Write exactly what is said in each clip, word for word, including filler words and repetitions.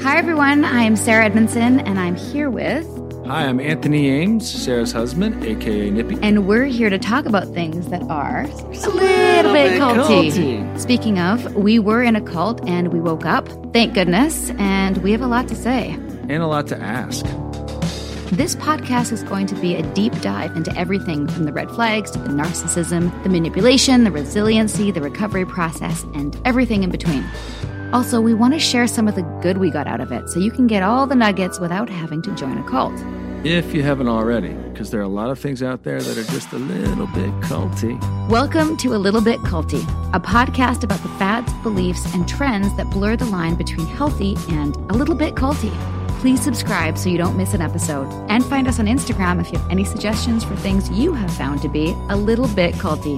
Hi, everyone. I'm Sarah Edmondson, and I'm here with... Hi, I'm Anthony Ames, Sarah's husband, a k a. Nippy. And we're here to talk about things that are a little, little bit bit culty. culty. Speaking of, we were in a cult, and we woke up. Thank goodness. And we have a lot to say. And a lot to ask. This podcast is going to be a deep dive into everything from the red flags to the narcissism, the manipulation, the resiliency, the recovery process, and everything in between. Also, we want to share some of the good we got out of it so you can get all the nuggets without having to join a cult. If you haven't already, because there are a lot of things out there that are just a little bit culty. Welcome to A Little Bit Culty, a podcast about the fads, beliefs, and trends that blur the line between healthy and a little bit culty. Please subscribe so you don't miss an episode. And find us on Instagram if you have any suggestions for things you have found to be a little bit culty.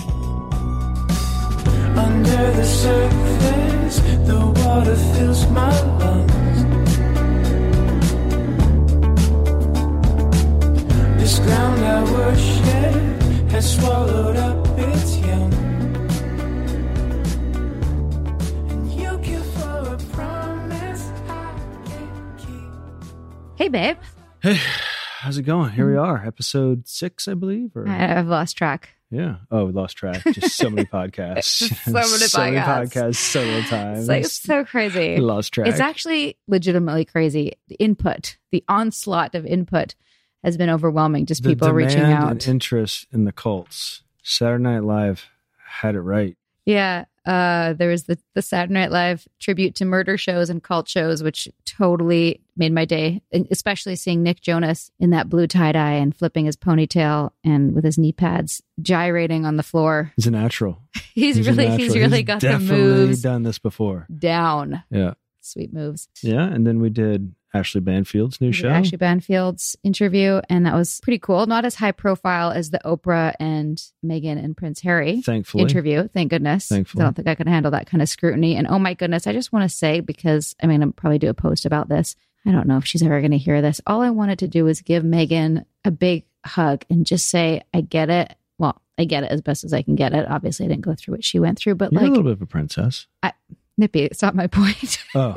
Under the surface, the water fills my lungs. This ground I worship has swallowed up its young. And you give for a promise I can't keep. Hey, babe. Hey, how's it going? Here we are, episode six, I believe. Or I've lost track. yeah. Oh, we lost track. Just so many podcasts. so many so many podcasts. podcasts, so many times. It's like so crazy. We lost track. It's actually legitimately crazy. The input, the onslaught of input has been overwhelming. Just the people reaching demand out. and interest in the cults. Saturday Night Live had it right. Yeah. Uh, there was the, the Saturday Night Live tribute to murder shows and cult shows, which totally made my day, and especially seeing Nick Jonas in that blue tie-dye and flipping his ponytail and with his knee pads gyrating on the floor. He's a natural. He's, He's a really, natural. he's really got the definitely moves done this before. down. Yeah. Sweet moves. Yeah. And then we did Ashley Banfield's new We did show. Ashley Banfield's interview, and that was pretty cool. Not as high profile as the Oprah and Meghan and Prince Harry Thankfully. interview. Thank goodness. Thankfully. I don't think I can handle that kind of scrutiny. And oh my goodness, I just want to say, because I mean, I'll probably do a post about this. I don't know if she's ever going to hear this. All I wanted to do was give Meghan a big hug and just say, I get it. Well, I get it as best as I can get it. Obviously, I didn't go through what she went through, but You're like, a little bit of a princess. I, Nippy, it's not my point. Oh.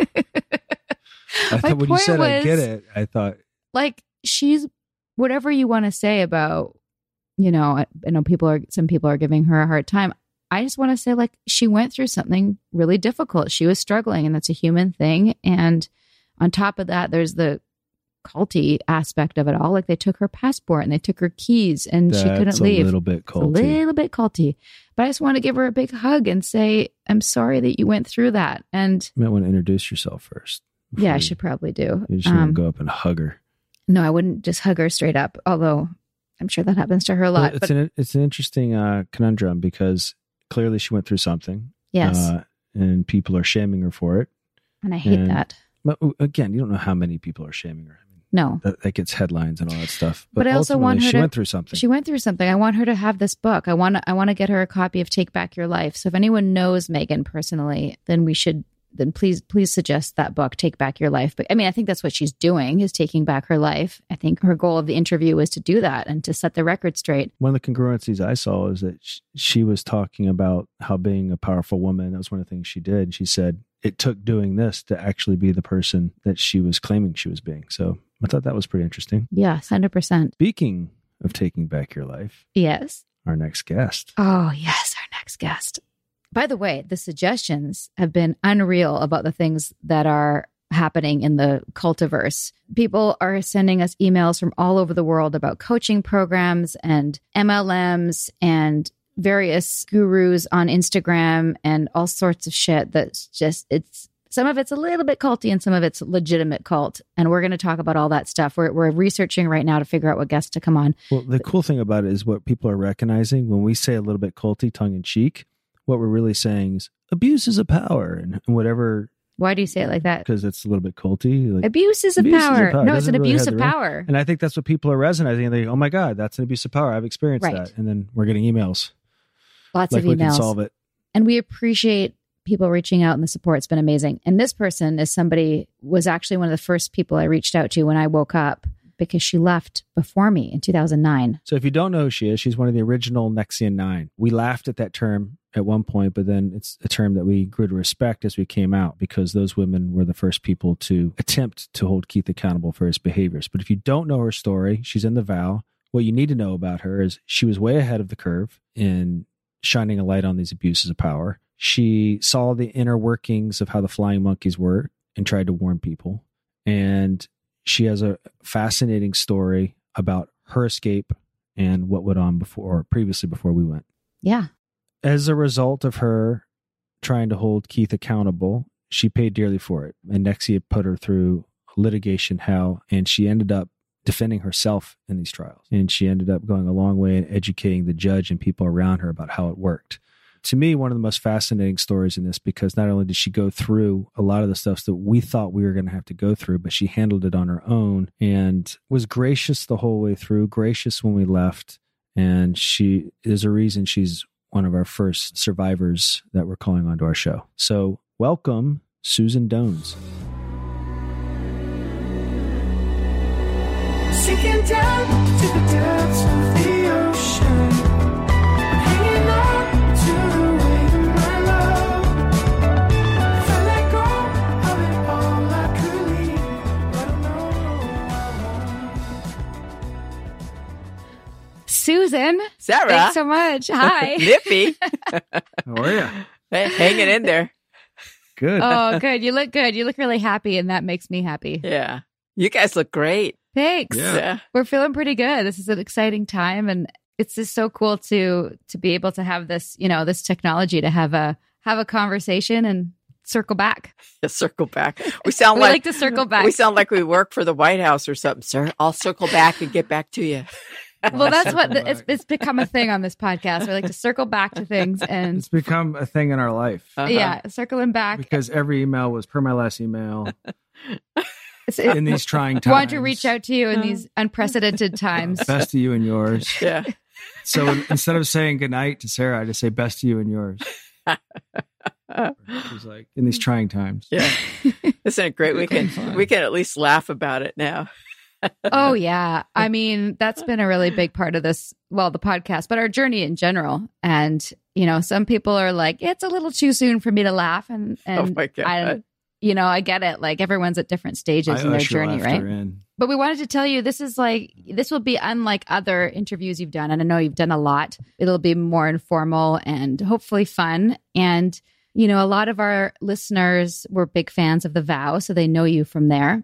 I My thought when you point said I was- get it, I thought, Like, she's whatever you want to say about, you know, I, I know people are, some people are giving her a hard time. I just want to say, like, she went through something really difficult. She was struggling, and that's a human thing. And on top of that, there's the culty aspect of it all. Like, they took her passport and they took her keys, and she couldn't that's a leave. little bit It's a culty. little bit culty. But I just want to give her a big hug and say, I'm sorry that you went through that. And You might want to introduce yourself first. yeah, I before should probably do. You, you just want Um, to go up and hug her. no, I wouldn't just hug her straight up, although I'm sure that happens to her a Well, lot. it's, but an, it's an interesting uh, conundrum because clearly she went through something. yes, Uh, and people are shaming her for it. and I hate and- that. But again, you don't know how many people are shaming her. I mean, No, that, that gets headlines and all that stuff. But I also ultimately, want her she to- went through something. she went through something. I want her to have this book. I want to, I want to get her a copy of Take Back Your Life. So if anyone knows Meghan personally, then we should, then please, please suggest that book, Take Back Your Life. But I mean, I think that's what she's doing, is taking back her life. I think her goal of the interview was to do that and to set the record straight. One of the congruencies I saw is that sh- she was talking about how being a powerful woman, that was one of the things she did. She said it took doing this to actually be the person that she was claiming she was being. So I thought that was pretty interesting. Yes, one hundred percent. Speaking of taking back your life, Yes. our next guest. Oh, yes, our next guest. By the way, the suggestions have been unreal about the things that are happening in the cultiverse. People are sending us emails from all over the world about coaching programs and M L Ms and various gurus on Instagram and all sorts of shit that's just, it's, some of it's a little bit culty and some of it's legitimate cult. And we're going to talk about all that stuff. We're, we're researching right now to figure out what guests to come on. Well, the cool thing about it is what people are recognizing when we say a little bit culty, tongue in cheek, what we're really saying is abuses of power and whatever, Why do you say it like that? because it's a little bit culty. Like, Abuses of Abuses of power. power. No, it's Doesn't an really abuse have of the ring. power. and I think that's what people are resonating. They go, oh my God, that's an abuse of power. I've experienced Right. that. And then we're getting emails. Lots Like of we can emails. solve it. And we appreciate people reaching out, and the support's been amazing. And this person is somebody, was actually one of the first people I reached out to when I woke up because she left before me in two thousand nine. So if you don't know who she is, she's one of the original Nexian Nine. We laughed at that term at one point, but then it's a term that we grew to respect as we came out, because those women were the first people to attempt to hold Keith accountable for his behaviors. But if you don't know her story, she's in the vow. What you need to know about her is she was way ahead of the curve in shining a light on these abuses of power. She saw the inner workings of how the flying monkeys were and tried to warn people. And she has a fascinating story about her escape and what went on before, previously before we went. Yeah. As a result of her trying to hold Keith accountable, she paid dearly for it. And Nexia put her through litigation hell, and she ended up defending herself in these trials. And she ended up going a long way in educating the judge and people around her about how it worked. To me, one of the most fascinating stories in this, because not only did she go through a lot of the stuff that we thought we were going to have to go through, but she handled it on her own and was gracious the whole way through, gracious when we left. And she is a reason she's one of our first survivors that we're calling onto our show. So welcome, Susan Dones. Sinking down to the depths of the ocean, hanging on to the weight of my love. If I let go of it all, I could leave, but I know. Susan. Sarah. Thanks so much. Hi. Nippy. How are you? Hey, hanging in there. Good. Oh, good. You look good. You look really happy, and that makes me happy. Yeah. You guys look great. Thanks. Yeah. We're feeling pretty good. This is an exciting time, and it's just so cool to to be able to have this, you know, this technology to have a have a conversation and circle back. Yeah, circle back. We sound We like, like to circle back. We sound like we work for the White House or something, sir. I'll circle back and get back to you. Well, that's what Circle the, it's, back. it's become a thing on this podcast. We like to circle back to things and It's become a thing in our life Uh-huh. yeah, circling back. because every email was per my last email It's, it, in these trying times. want to reach out to you in these unprecedented times. Best to you and yours. Yeah. So instead of saying goodnight to Sarah, I just say best to you and yours. She's like, in these trying times. Yeah. Isn't it great? We can, Fun. we can at least laugh about it now. Oh yeah. I mean, that's been a really big part of this, well, the podcast, but our journey in general. And, you know, some people are like, it's a little too soon for me to laugh. And, and Oh my God. I, you know, I get it. Like everyone's at different stages I in their usher journey, laughter right? in. But we wanted to tell you, this is like, this will be unlike other interviews you've done. And I know you've done a lot. It'll be more informal and hopefully fun. And, you know, a lot of our listeners were big fans of The Vow, so they know you from there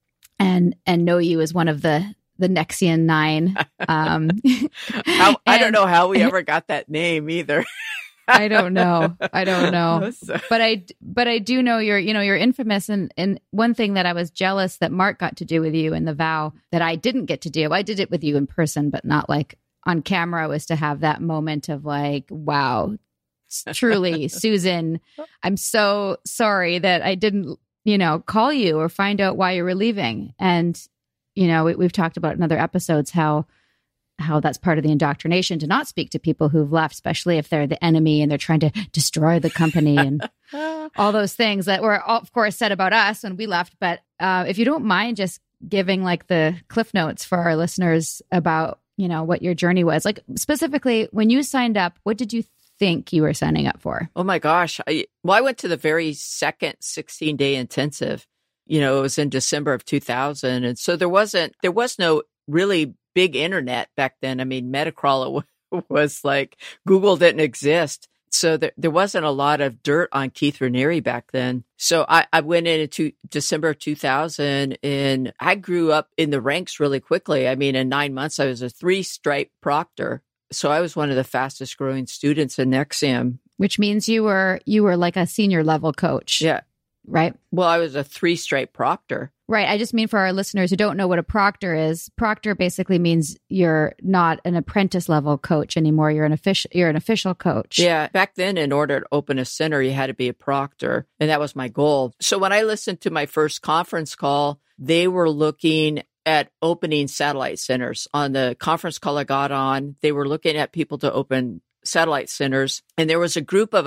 and, and know you as one of the, the Nexian Nine. Um, How, I don't and- know how we ever got that name either. I don't know. I don't know. So- But I, but I do know you're, you know, you're infamous. And, and one thing that I was jealous that Mark got to do with you in The Vow that I didn't get to do, I did it with you in person, but not like on camera, was to have that moment of like, wow, s- truly, Susan, I'm so sorry that I didn't, you know, call you or find out why you were leaving. And, you know, we, we've talked about in other episodes how, how that's part of the indoctrination to not speak to people who've left, especially if they're the enemy and they're trying to destroy the company and all those things that were, of course, said about us when we left. But uh, if you don't mind just giving like the cliff notes for our listeners about, you know, what your journey was, like specifically when you signed up, what did you think you were signing up for? Oh my gosh. I, well, I went to the very second sixteen day intensive. You know, it was in December of two thousand. And so there wasn't, there was no really big internet back then. I mean, Metacrawler was like, Google didn't exist. So there, there wasn't a lot of dirt on Keith Raniere back then. So I, I went in into December of two thousand and I grew up in the ranks really quickly. I mean, in nine months, I was a three stripe proctor. So I was one of the fastest growing students in Nexium. Which means you were, you were like a senior level coach. Yeah. Right. Well, I was a three stripe proctor. Right. I just mean for our listeners who don't know what a proctor is, proctor basically means you're not an apprentice level coach anymore. You're an official, you're an official coach. Yeah. Back then, in order to open a center, you had to be a proctor. And that was my goal. So when I listened to my first conference call, they were looking at opening satellite centers. On the conference call I got on, they were looking at people to open satellite centers. And there was a group of us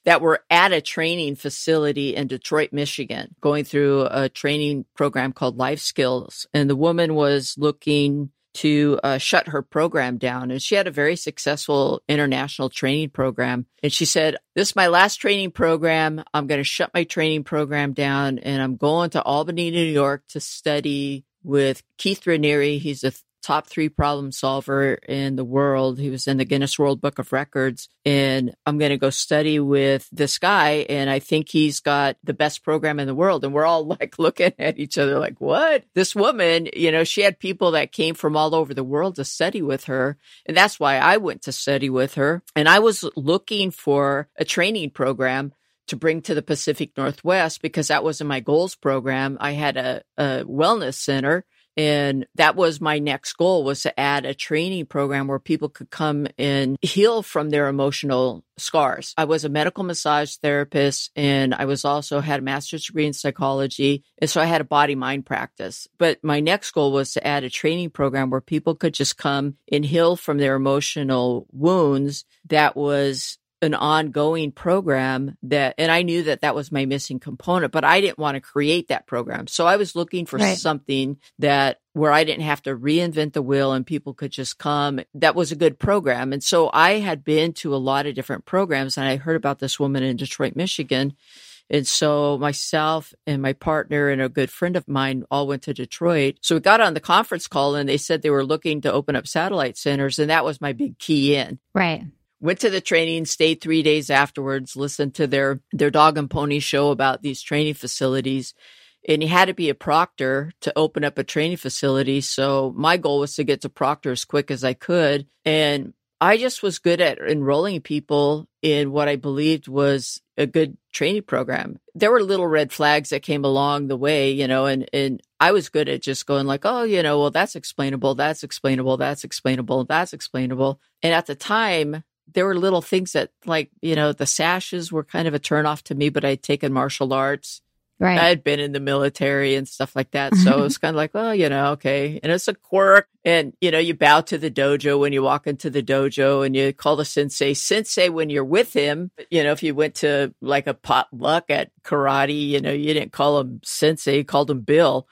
that were at a training facility in Detroit, Michigan, going through a training program called Life Skills. And the woman was looking to uh, shut her program down. And she had a very successful international training program. And she said, this is my last training program. I'm going to shut my training program down. And I'm going to Albany, New York to study with Keith Raniere. He's a top three problem solver in the world. He was in the Guinness World Book of Records. And I'm going to go study with this guy. And I think he's got the best program in the world. And we're all like looking at each other like, what? This woman, you know, she had people that came from all over the world to study with her. And that's why I went to study with her. And I was looking for a training program to bring to the Pacific Northwest because that wasn't my goals program. I had a, a wellness center. And that was my next goal, was to add a training program where people could come and heal from their emotional scars. I was a medical massage therapist, and I was also had a master's degree in psychology. And so I had a body mind practice. But my next goal was to add a training program where people could just come and heal from their emotional wounds. That was an ongoing program that, and I knew that that was my missing component, but I didn't want to create that program. So I was looking for Right. something that where I didn't have to reinvent the wheel and people could just come. That was a good program. And so I had been to a lot of different programs, and I heard about this woman in Detroit, Michigan. And so myself and my partner and a good friend of mine all went to Detroit. So we got on the conference call, and they said they were looking to open up satellite centers. And that was my big key in. Right. Went to the training, stayed three days afterwards, listened to their, their dog and pony show about these training facilities. And you had to be a proctor to open up a training facility. So my goal was to get to proctor as quick as I could. And I just was good at enrolling people in what I believed was a good training program. There were little red flags that came along the way, you know, and, and I was good at just going like, oh, you know, well, that's explainable, that's explainable, that's explainable, that's explainable. And at the time, there were little things that, like, you know, the sashes were kind of a turnoff to me, but I'd taken martial arts. Right. I had been in the military and stuff like that. So it was kind of like, oh, you know, okay. And it's a quirk. And, you know, you bow to the dojo when you walk into the dojo, and you call the sensei sensei when you're with him. You know, if you went to like a potluck at karate, you know, you didn't call him sensei, you called him Bill.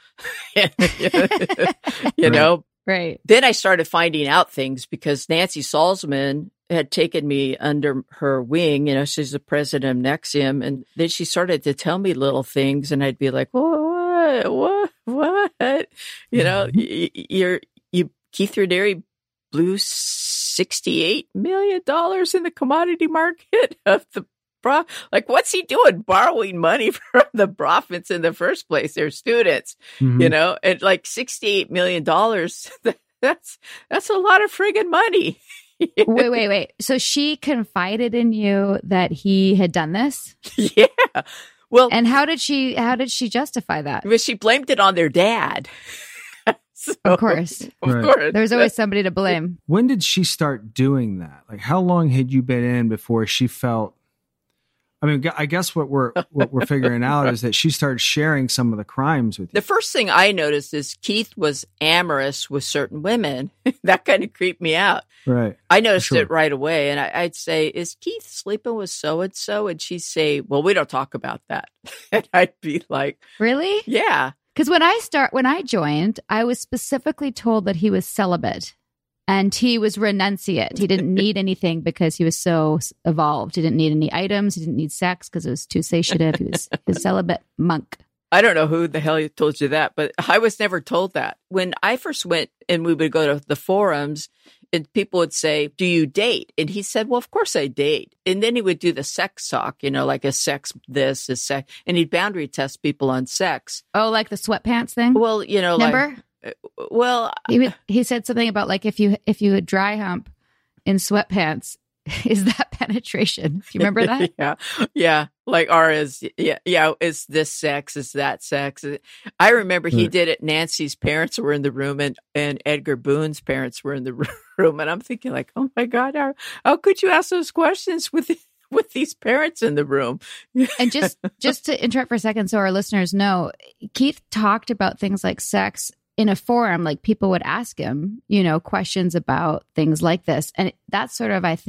you know, Right. Then I started finding out things because Nancy Salzman had taken me under her wing. You know, she's the president of Nexium. And then she started to tell me little things, and I'd be like, what, what, what? You know, y- you're, you, Keith Raniere blew sixty-eight million dollars in the commodity market of the bra. Like, what's he doing borrowing money from the profits in the first place? They're students, Mhm. you know, and like sixty-eight million dollars, that's, that's a lot of friggin' money. Wait, wait, wait. So she confided in you that he had done this? Yeah. Well, And how did she how did she justify that? but she blamed it on their dad. So, Of course. Of Right. course. There's always somebody to blame. When did she start doing that? Like, how long had you been in before she felt? I mean, I guess what we're what we're figuring out is that she started sharing some of the crimes with you. The first thing I noticed is Keith was amorous with certain women. That kind of creeped me out. Right. I noticed Sure. it right away. And I, I'd say, is Keith sleeping with so-and-so? And she'd say, well, we don't talk about that. And I'd be like, Really? yeah. Because when I start when I joined, I was specifically told that he was celibate and he was renunciate. He didn't need anything because he was so s- evolved. He didn't need any items. He didn't need sex because it was too satiative. He was a celibate monk. I don't know who the hell told you that, but I was never told that. When I first went and we would go to the forums, and people would say, do you date? And he said, well, of course I date. And then he would do the sex talk, you know, like a sex this, a sex, and he'd boundary test people on sex. Oh, like the sweatpants thing? Well, you know, Remember? like, well, he would, he said something about like if you if you would dry hump in sweatpants, is that penetration? Do you remember that? yeah. Yeah. Like, or is, yeah, yeah, is this sex? Is that sex? I remember he Right. did it. Nancy's parents were in the room, and, and Edgar Boone's parents were in the room. And I'm thinking like, oh my God, how, how could you ask those questions with, with these parents in the room? And just just to interrupt for a second, so our listeners know, Keith talked about things like sex in a forum. Like people would ask him, you know, questions about things like this, and that's sort of, I think,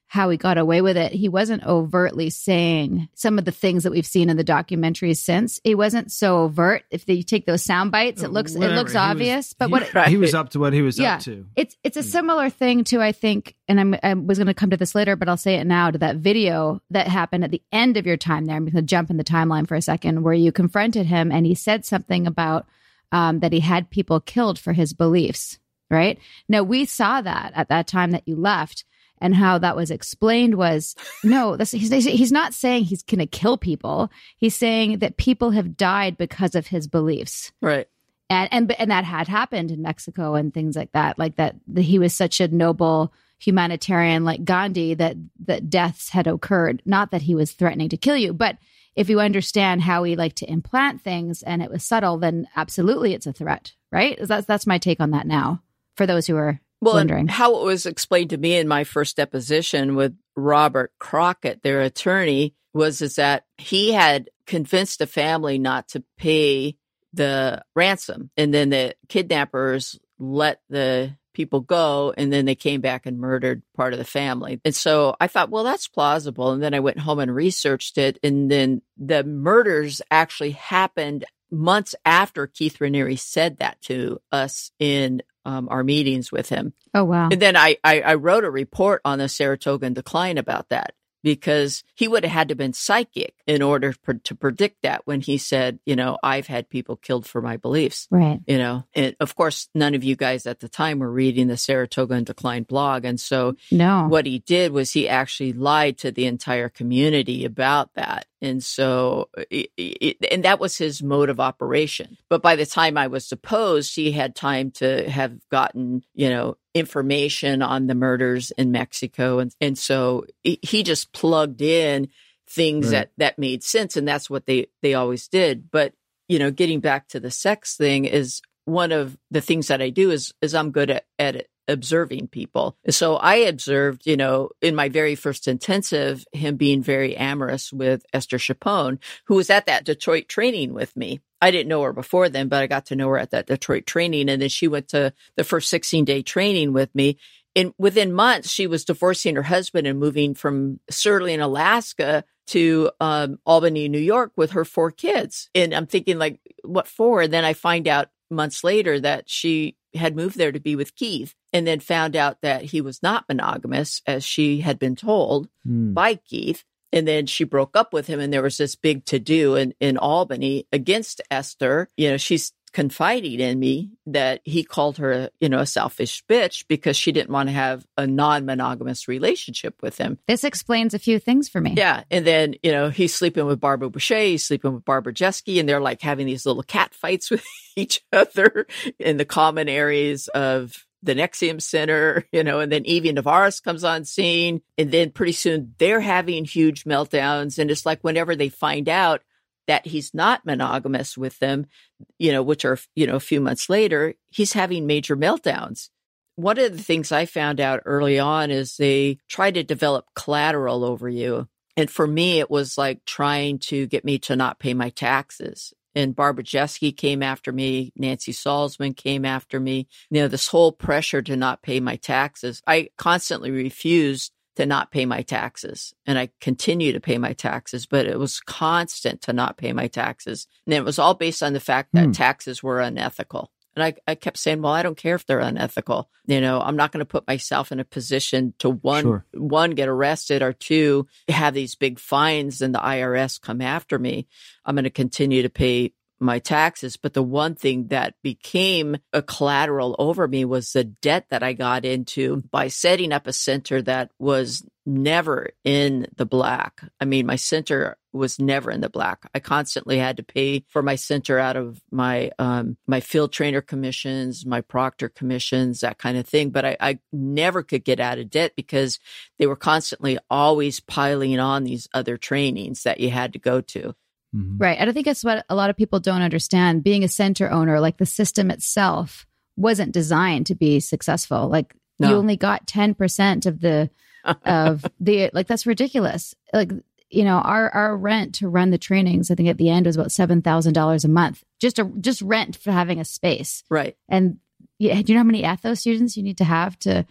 how he got away with it. He wasn't overtly saying some of the things that we've seen in the documentaries since. He wasn't so overt. If you take those sound bites, it looks Whatever. it looks He was- obvious. but he, what he was up to what he was Yeah. up to. it's it's a similar thing to, I think, and I'm, I was going to come to this later, but I'll say it now, to that video that happened at the end of your time there. I'm going to jump in the timeline for a second, where you confronted him and he said something about um, that he had people killed for his beliefs, right? Now, we saw that at that time that you left, and how that was explained was, no, that's, he's, he's not saying he's going to kill people. He's saying that people have died because of his beliefs. Right. And, and and that had happened in Mexico and things like that, like that, that he was such a noble humanitarian like Gandhi, that that deaths had occurred. Not that he was threatening to kill you, but if you understand how he liked to implant things and it was subtle, then absolutely it's a threat, right? That's that's my take on that now, for those who are Well, wondering. and how it was explained to me in my first deposition with Robert Crockett, their attorney, was is that he had convinced the family not to pay the ransom, and then the kidnappers let the people go, and then they came back and murdered part of the family. And so I thought, well, that's plausible. And then I went home and researched it, and then the murders actually happened months after Keith Raniere said that to us in um, our meetings with him. Oh, wow. And then I, I, I wrote a report on the Saratoga decline about that, because he would have had to have been psychic in order for, to predict that when he said, you know, I've had people killed for my beliefs. Right. You know, and of course, none of you guys at the time were reading the Saratoga and Decline blog. And so No. what he did was he actually lied to the entire community about that. And so, it, it, and that was his mode of operation. But by the time I was deposed, he had time to have gotten, you know, information on the murders in Mexico. And, and so he, he just plugged in things Right. that, that made sense. And that's what they, they always did. But, you know, getting back to the sex thing, is one of the things that I do is, is I'm good at, at it. observing people. So I observed, you know, in my very first intensive, him being very amorous with Esther Chapone, who was at that Detroit training with me. I didn't know her before then, but I got to know her at that Detroit training. And then she went to the first sixteen day training with me. And within months, she was divorcing her husband and moving from Surly in Alaska to um, Albany, New York with her four kids. And I'm thinking, like, what for? And then I find out months later that she had moved there to be with Keith, and then found out that he was not monogamous, as she had been told Hmm. by Keith. And then she broke up with him, and there was this big to-do in, in Albany against Esther. You know, she's confiding in me that he called her, you know, a selfish bitch because she didn't want to have a non-monogamous relationship with him. This explains a few things for me. Yeah. And then, you know, he's sleeping with Barbara Boucher, he's sleeping with Barbara Jeske, and they're like having these little cat fights with each other in the common areas of the N X I V M Center, you know, and then Evie Navarez comes on scene. And then pretty soon they're having huge meltdowns. And it's like whenever they find out that he's not monogamous with them, you know, which are, you know, a few months later, he's having major meltdowns. One of the things I found out early on is they try to develop collateral over you. And for me, it was like trying to get me to not pay my taxes. And Barbara Jeske came after me. Nancy Salzman came after me. You know, this whole pressure to not pay my taxes. I constantly refused to not pay my taxes. And I continue to pay my taxes, but it was constant to not pay my taxes. And it was all based on the fact that Hmm. taxes were unethical. And I, I kept saying, well, I don't care if they're unethical. You know, I'm not going to put myself in a position to one, Sure. one, get arrested, or two, have these big fines and the I R S come after me. I'm going to continue to pay my taxes. But the one thing that became a collateral over me was the debt that I got into by setting up a center that was never in the black. I mean, my center was never in the black. I constantly had to pay for my center out of my um, my field trainer commissions, my proctor commissions, that kind of thing. But I, I never could get out of debt because they were constantly always piling on these other trainings that you had to go to. Mhm. Right. I don't think that's what a lot of people don't understand. Being a center owner, like the system itself wasn't designed to be successful. Like you No. only got ten percent of the, of the, like, that's ridiculous. Like, you know, our, our rent to run the trainings, I think at the end was about seven thousand dollars a month, just a, just rent for having a space. Right. And yeah, do you know how many ethos students you need to have to,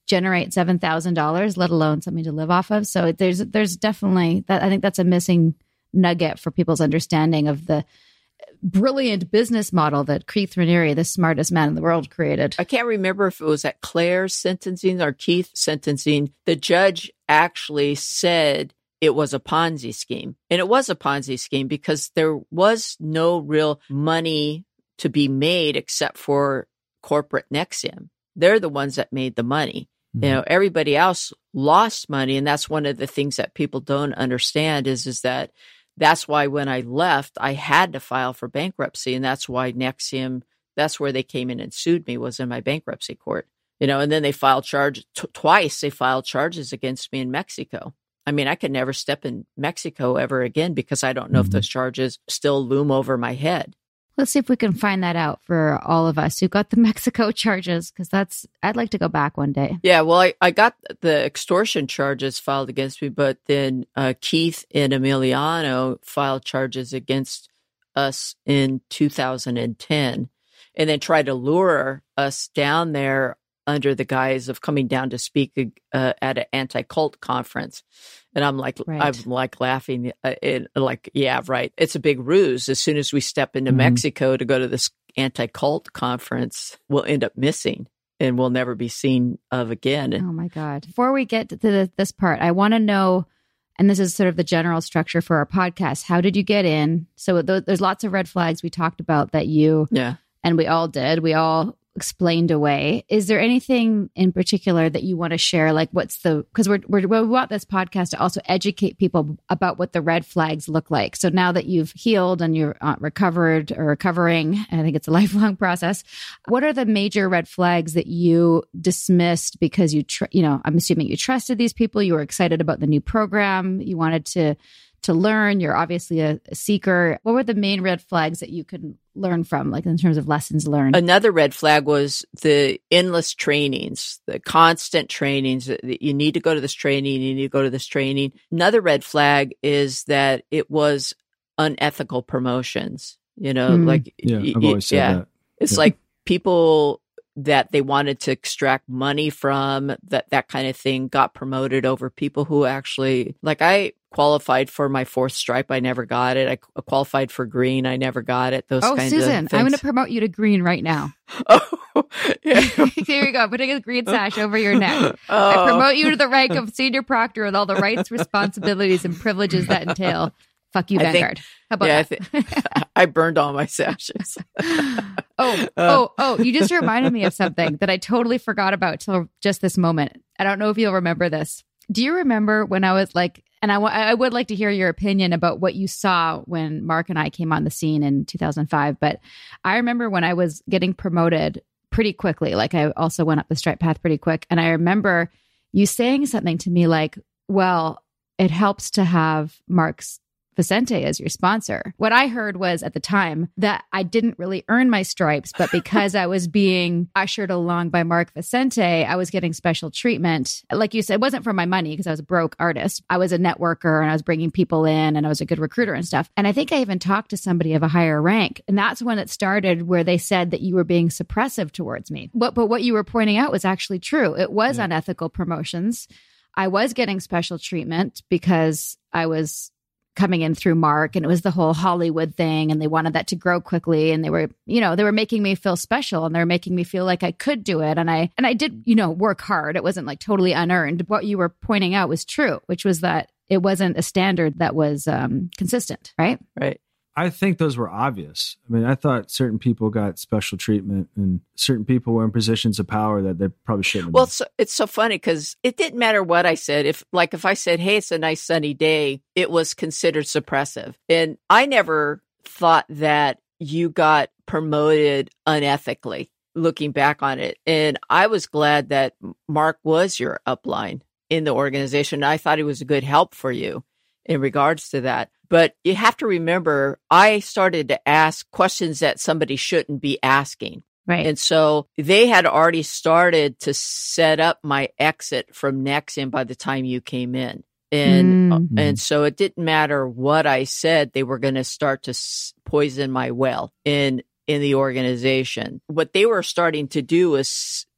generate seven thousand dollars, let alone something to live off of. So there's there's definitely that. I think that's a missing nugget for people's understanding of the brilliant business model that Keith Raniere, the smartest man in the world, created. I can't remember if it was at Claire's sentencing or Keith's sentencing. The judge actually said it was a Ponzi scheme. And it was a Ponzi scheme because there was no real money to be made except for corporate N X I M. They're the ones that made the money. Mm-hmm. You know, everybody else lost money. And that's one of the things that people don't understand is, is that that's why when I left, I had to file for bankruptcy. And that's why N X I M, that's where they came in and sued me, was in my bankruptcy court. You know, and then they filed charges t- twice. They filed charges against me in Mexico. I mean, I could never step in Mexico ever again because I don't know mm-hmm. if those charges still loom over my head. Let's see if we can find that out for all of us who got the Mexico charges, because that's, I'd like to go back one day. Yeah, well, I, I got the extortion charges filed against me, but then uh, Keith and Emiliano filed charges against us in two thousand ten and then tried to lure us down there under the guise of coming down to speak uh, at an anti-cult conference. And I'm like, right. I'm like laughing, uh, it, like, yeah, right. It's a big ruse. As soon as we step into mm-hmm. Mexico to go to this anti-cult conference, we'll end up missing and we'll never be seen of again. Oh my God. Before we get to the, this part, I want to know, and this is sort of the general structure for our podcast, how did you get in? So th- there's lots of red flags we talked about that you, yeah, and we all did. We all explained away. Is there anything in particular that you want to share? Like what's the, because we're, we're, we want this podcast to also educate people about what the red flags look like. So now that you've healed and you're uh, recovered or recovering, I think it's a lifelong process. What are the major red flags that you dismissed because you, tr- you know, I'm assuming you trusted these people, you were excited about the new program, you wanted to, to learn, you're obviously a, a seeker. What were the main red flags that you could learn from, like in terms of lessons learned? Another red flag was the endless trainings, the constant trainings. You need to go to this training, you need to go to this training. Another red flag is that it was unethical promotions. You know, mm. like, yeah, y- I've always said yeah, that. It's yeah. like people that they wanted to extract money from, that that kind of thing, got promoted over people who actually, like I qualified for my fourth stripe. I never got it. I qualified for green. I never got it. Those oh, kinds Susan, of things. I'm going to promote you to green right now. oh, yeah. Here you go. Putting a green sash over your neck. Oh. I promote you to the rank of senior proctor with all the rights, responsibilities, and privileges that entail. Fuck you, Vanguard. How about yeah, that? I, th- I burned all my sashes. oh, oh, oh, you just reminded me of something that I totally forgot about till just this moment. I don't know if you'll remember this. Do you remember when I was like, and I, w- I would like to hear your opinion about what you saw when Mark and I came on the scene in two thousand five. But I remember when I was getting promoted pretty quickly, like I also went up the stripe path pretty quick. And I remember you saying something to me like, well, it helps to have Mark's Vicente as your sponsor. What I heard was at the time that I didn't really earn my stripes, but because I was being ushered along by Mark Vicente, I was getting special treatment. Like you said, it wasn't for my money because I was a broke artist. I was a networker and I was bringing people in and I was a good recruiter and stuff. And I think I even talked to somebody of a higher rank. And that's when it started where they said that you were being suppressive towards me. But, but what you were pointing out was actually true. It was yeah. unethical promotions. I was getting special treatment because I was coming in through Mark, and it was the whole Hollywood thing, and they wanted that to grow quickly, and they were, you know, they were making me feel special, and they were making me feel like I could do it, and I and I did, you know, work hard. It wasn't like totally unearned. What you were pointing out was true, which was that it wasn't a standard that was um, consistent, right? Right. I think those were obvious. I mean, I thought certain people got special treatment and certain people were in positions of power that they probably shouldn't have. Well, it's so, it's so funny because it didn't matter what I said. If like if I said, hey, it's a nice sunny day, it was considered suppressive. And I never thought that you got promoted unethically, looking back on it. And I was glad that Mark was your upline in the organization. I thought he was a good help for you in regards to that. But you have to remember, I started to ask questions that somebody shouldn't be asking. Right. And so they had already started to set up my exit from N X I M by the time you came in. And mm. and so it didn't matter what I said, they were going to start to s- poison my well in in the organization. What they were starting to do was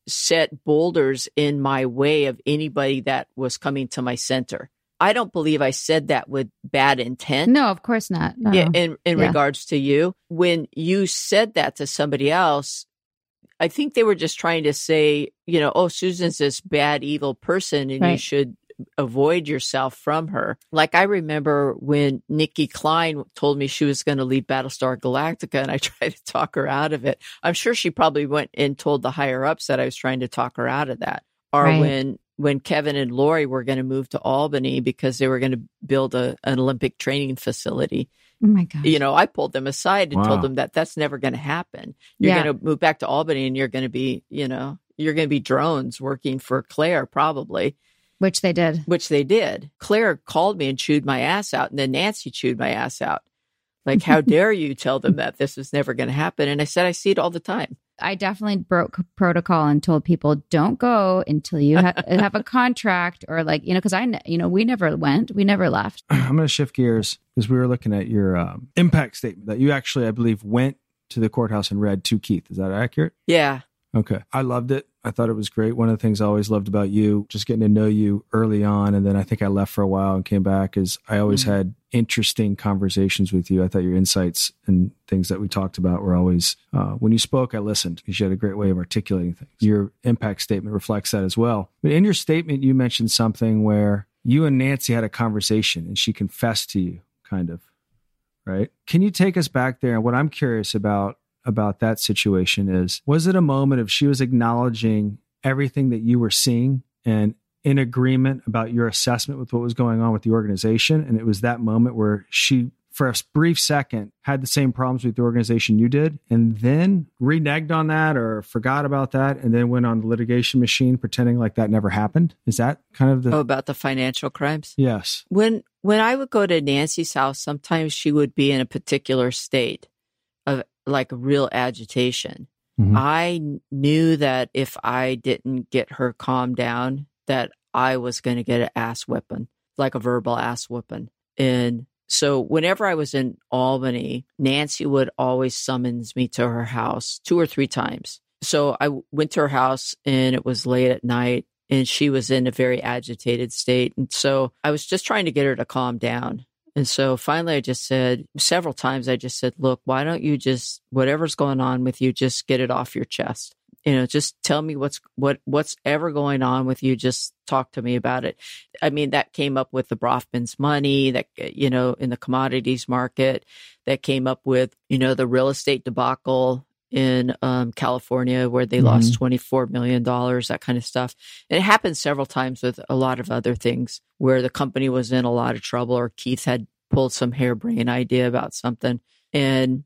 set boulders in my way of anybody that was coming to my center. I don't believe I said that with bad intent. No, of course not. No. Yeah, in, in Yeah. regards to you. When you said that to somebody else, I think they were just trying to say, you know, oh, Susan's this bad, evil person and you Right. should avoid yourself from her. Like I remember when Nikki Klein told me she was going to leave Battlestar Galactica and I tried to talk her out of it. I'm sure she probably went and told the higher ups that I was trying to talk her out of that. Or Right. when when Kevin and Lori were going to move to Albany because they were going to build a, an Olympic training facility. Oh my gosh. You know, I pulled them aside and Wow. told them that that's never going to happen. You're Yeah. going to move back to Albany and you're going to be, you know, you're going to be drones working for Claire probably, Which they did. which they did. Claire called me and chewed my ass out. And then Nancy chewed my ass out. Like, how dare you tell them that this is never going to happen? And I said, I see it all the time. I definitely broke protocol and told people don't go until you ha- have a contract or like, you know, because I, ne- you know, we never went, we never left. I'm going to shift gears because we were looking at your um, impact statement that you actually, I believe, went to the courthouse and read to Keith. Is that accurate? Yeah. Okay. I loved it. I thought it was great. One of the things I always loved about you, just getting to know you early on, and then I think I left for a while and came back, is I always Mm-hmm. had interesting conversations with you. I thought your insights and things that we talked about were always, uh, when you spoke, I listened because you had a great way of articulating things. Your impact statement reflects that as well. But in your statement, you mentioned something where you and Nancy had a conversation and she confessed to you, kind of, right? Can you take us back there? And what I'm curious about about that situation is, was it a moment of she was acknowledging everything that you were seeing and in agreement about your assessment with what was going on with the organization? And it was that moment where she, for a brief second, had the same problems with the organization you did, and then reneged on that or forgot about that, and then went on the litigation machine pretending like that never happened? Is that kind of the... Oh, about the financial crimes? Yes. When when I would go to Nancy's house, sometimes she would be in a particular state of like real agitation. Mhm. I kn- knew that if I didn't get her calmed down, that I was going to get an ass whipping, like a verbal ass whipping. And so whenever I was in Albany, Nancy would always summons me to her house two or three times. So I w- went to her house and it was late at night and she was in a very agitated state. And so I was just trying to get her to calm down. And so finally I just said, several times I just said, look, why don't you just, whatever's going on with you, just get it off your chest. You know, just tell me what's, what, what's ever going on with you. Just talk to me about it. I mean, that came up with the Brofman's money that, you know, in the commodities market, that came up with, you know, the real estate debacle in um, California where they Mhm. lost twenty-four million dollars, that kind of stuff. And it happened several times with a lot of other things where the company was in a lot of trouble or Keith had pulled some harebrained idea about something. And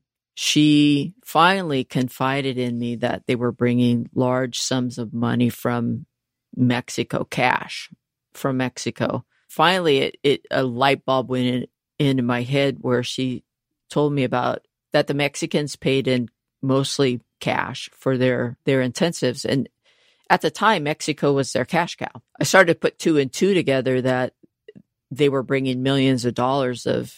she finally confided in me that they were bringing large sums of money from Mexico, cash from Mexico. Finally, it, it a light bulb went in, into my head where she told me about that the Mexicans paid in mostly cash for their, their intensives. And at the time, Mexico was their cash cow. I started to put two and two together that they were bringing millions of dollars of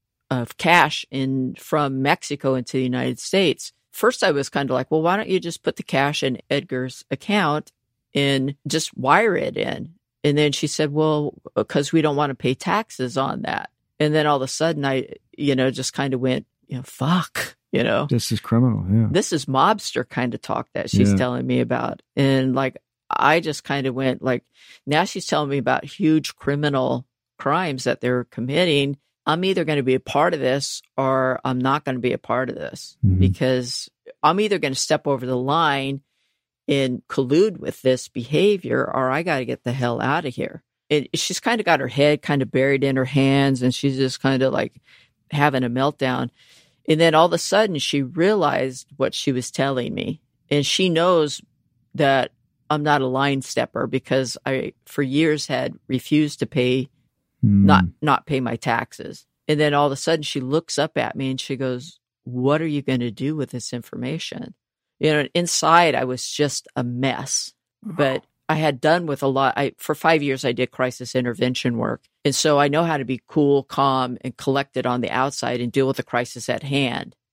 of cash in from Mexico into the United States. First, I was kind of like, well, why don't you just put the cash in Edgar's account and just wire it in? And then she said, well, because we don't want to pay taxes on that. And then all of a sudden I, you know, just kind of went, you know, fuck, you know, This is criminal. Yeah. this is mobster kind of talk that she's Yeah. telling me about. And like, I just kind of went like, now she's telling me about huge criminal crimes that they're committing. I'm either going to be a part of this or I'm not going to be a part of this Mhm. because I'm either going to step over the line and collude with this behavior or I got to get the hell out of here. And she's kind of got her head kind of buried in her hands and she's just kind of like having a meltdown. And then all of a sudden she realized what she was telling me. And she knows that I'm not a line stepper because I, for years, had refused to pay Mm. not not pay my taxes. And then all of a sudden she looks up at me and she goes, what are you going to do with this information? You know, inside I was just a mess, but I had done with a lot. I, for five years, I did crisis intervention work. And so I know how to be cool, calm, and collected on the outside and deal with the crisis at hand.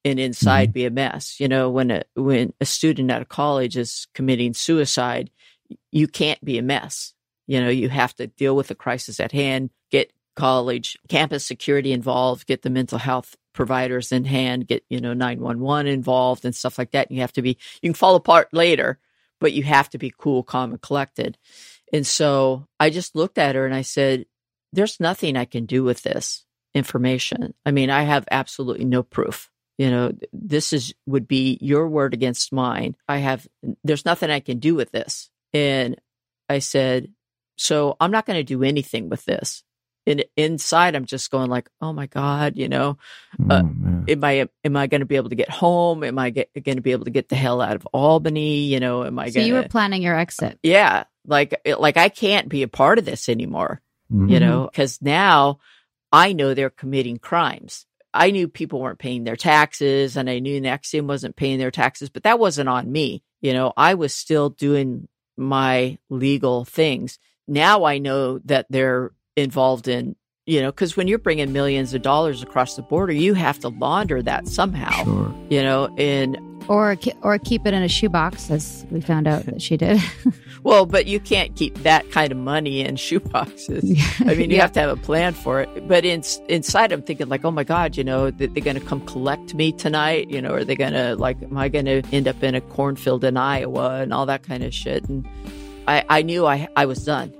and inside Mhm. be a mess. You know, when a, when a student at a college is committing suicide, you can't be a mess. You know, you have to deal with the crisis at hand, get college campus security involved, get the mental health providers in hand, get, you know, nine one one involved and stuff like that. And you have to be, you can fall apart later, but you have to be cool, calm, and collected. And so I just looked at her and I said, there's nothing I can do with this information. I mean, I have absolutely no proof. You know, this is, would be your word against mine. I have, there's nothing I can do with this. And I said, so I'm not going to do anything with this. And inside, I'm just going like, oh my God, you know, uh, Oh, man. am I, am I going to be able to get home? Am I going to be able to get the hell out of Albany? You know, am I So going you were to, planning your exit. yeah, like, like I can't be a part of this anymore, Mhm. you know, because now I know they're committing crimes. I knew people weren't paying their taxes and I knew Nexium wasn't paying their taxes, but that wasn't on me. You know, I was still doing my legal things. Now I know that they're involved in, you know, because when you're bringing millions of dollars across the border, you have to launder that somehow, Sure. you know, and Or ke- or keep it in a shoebox, as we found out that she did. well, but you can't keep that kind of money in shoeboxes. I mean, you Yeah. have to have a plan for it. But in, inside, I'm thinking like, oh my God, you know, that they're going to come collect me tonight. You know, are they going to like, am I going to end up in a cornfield in Iowa and all that kind of shit? And I, I knew I, I was done.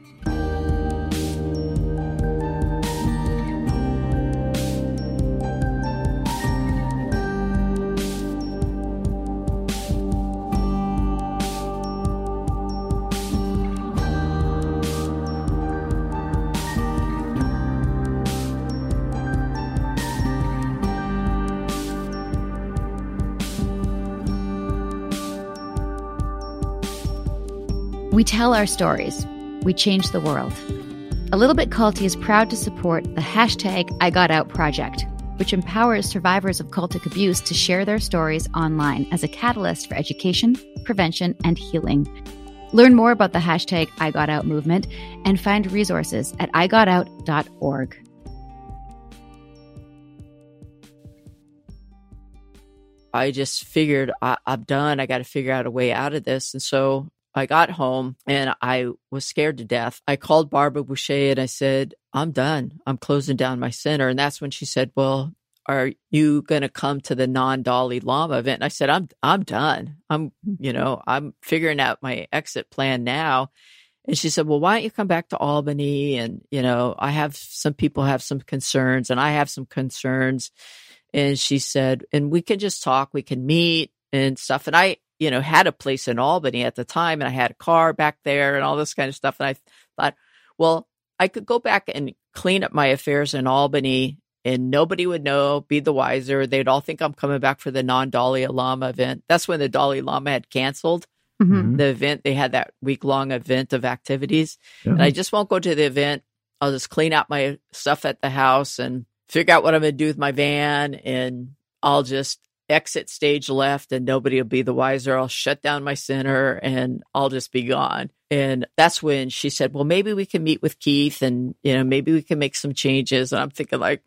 We tell our stories. We change the world. A Little Bit Culty is proud to support the hashtag I Got Out project, which empowers survivors of cultic abuse to share their stories online as a catalyst for education, prevention, and healing. Learn more about the hashtag I Got Out movement and find resources at i got out dot org. I just figured I, I'm done. I got to figure out a way out of this. And so I got home and I was scared to death. I called Barbara Boucher and I said, I'm done. I'm closing down my center. And that's when she said, well, are you going to come to the non-Dalai Lama event? And I said, I'm, I'm done. I'm, you know, I'm figuring out my exit plan now. And she said, well, why don't you come back to Albany? And, you know, I have some people have some concerns and I have some concerns. And she said, and we can just talk, we can meet and stuff. And I, you know, had a place in Albany at the time and I had a car back there and all this kind of stuff. And I thought, well, I could go back and clean up my affairs in Albany and nobody would know, be the wiser. They'd all think I'm coming back for the non-Dalai Lama event. That's when the Dalai Lama had canceled Mhm. the event. They had that week-long event of activities. Yeah. And I just won't go to the event. I'll just clean out my stuff at the house and figure out what I'm going to do with my van. And I'll just exit stage left and nobody will be the wiser. I'll shut down my center and I'll just be gone. And that's when she said, well, maybe we can meet with Keith and, you know, maybe we can make some changes. And I'm thinking like,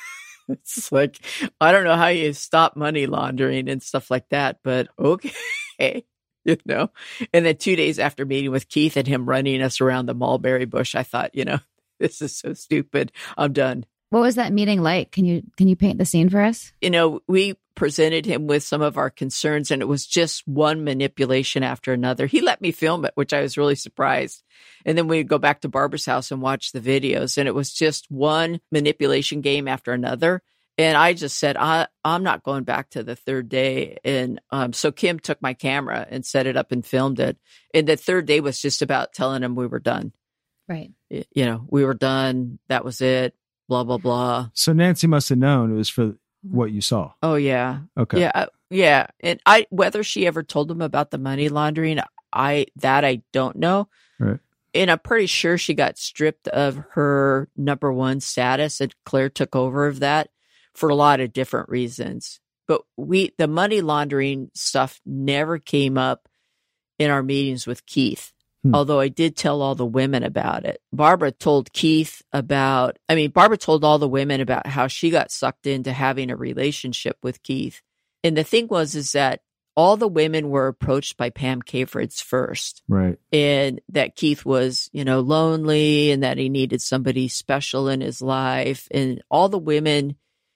it's like, I don't know how you stop money laundering and stuff like that, but okay. You know, and then two days after meeting with Keith and him running us around the mulberry bush, I thought, you know, this is so stupid. I'm done. What was that meeting like? Can you can you paint the scene for us? You know, we presented him with some of our concerns and it was just one manipulation after another. He let me film it, which I was really surprised. And then we'd go back to Barbara's house and watch the videos and it was just one manipulation game after another. And I just said, I, I'm not going back to the third day. And um, so Kim took my camera and set it up and filmed it. And the third day was just about telling him we were done. Right. Y- You know, we were done. That was it. Blah, blah, blah. So Nancy must have known it was for what you saw. Oh, yeah. Okay. Yeah. uh, Yeah. And I, whether she ever told him about the money laundering, I, that I don't know. Right. And I'm pretty sure she got stripped of her number one status and Claire took over of that for a lot of different reasons. But we, the money laundering stuff never came up in our meetings with Keith. Hmm. although I did tell all the women about it. Barbara told Keith about, I mean, Barbara told all the women about how she got sucked into having a relationship with Keith. And the thing was, is that all the women were approached by Pam Cafritz first. Right. And that Keith was, you know, lonely and that he needed somebody special in his life. And all the women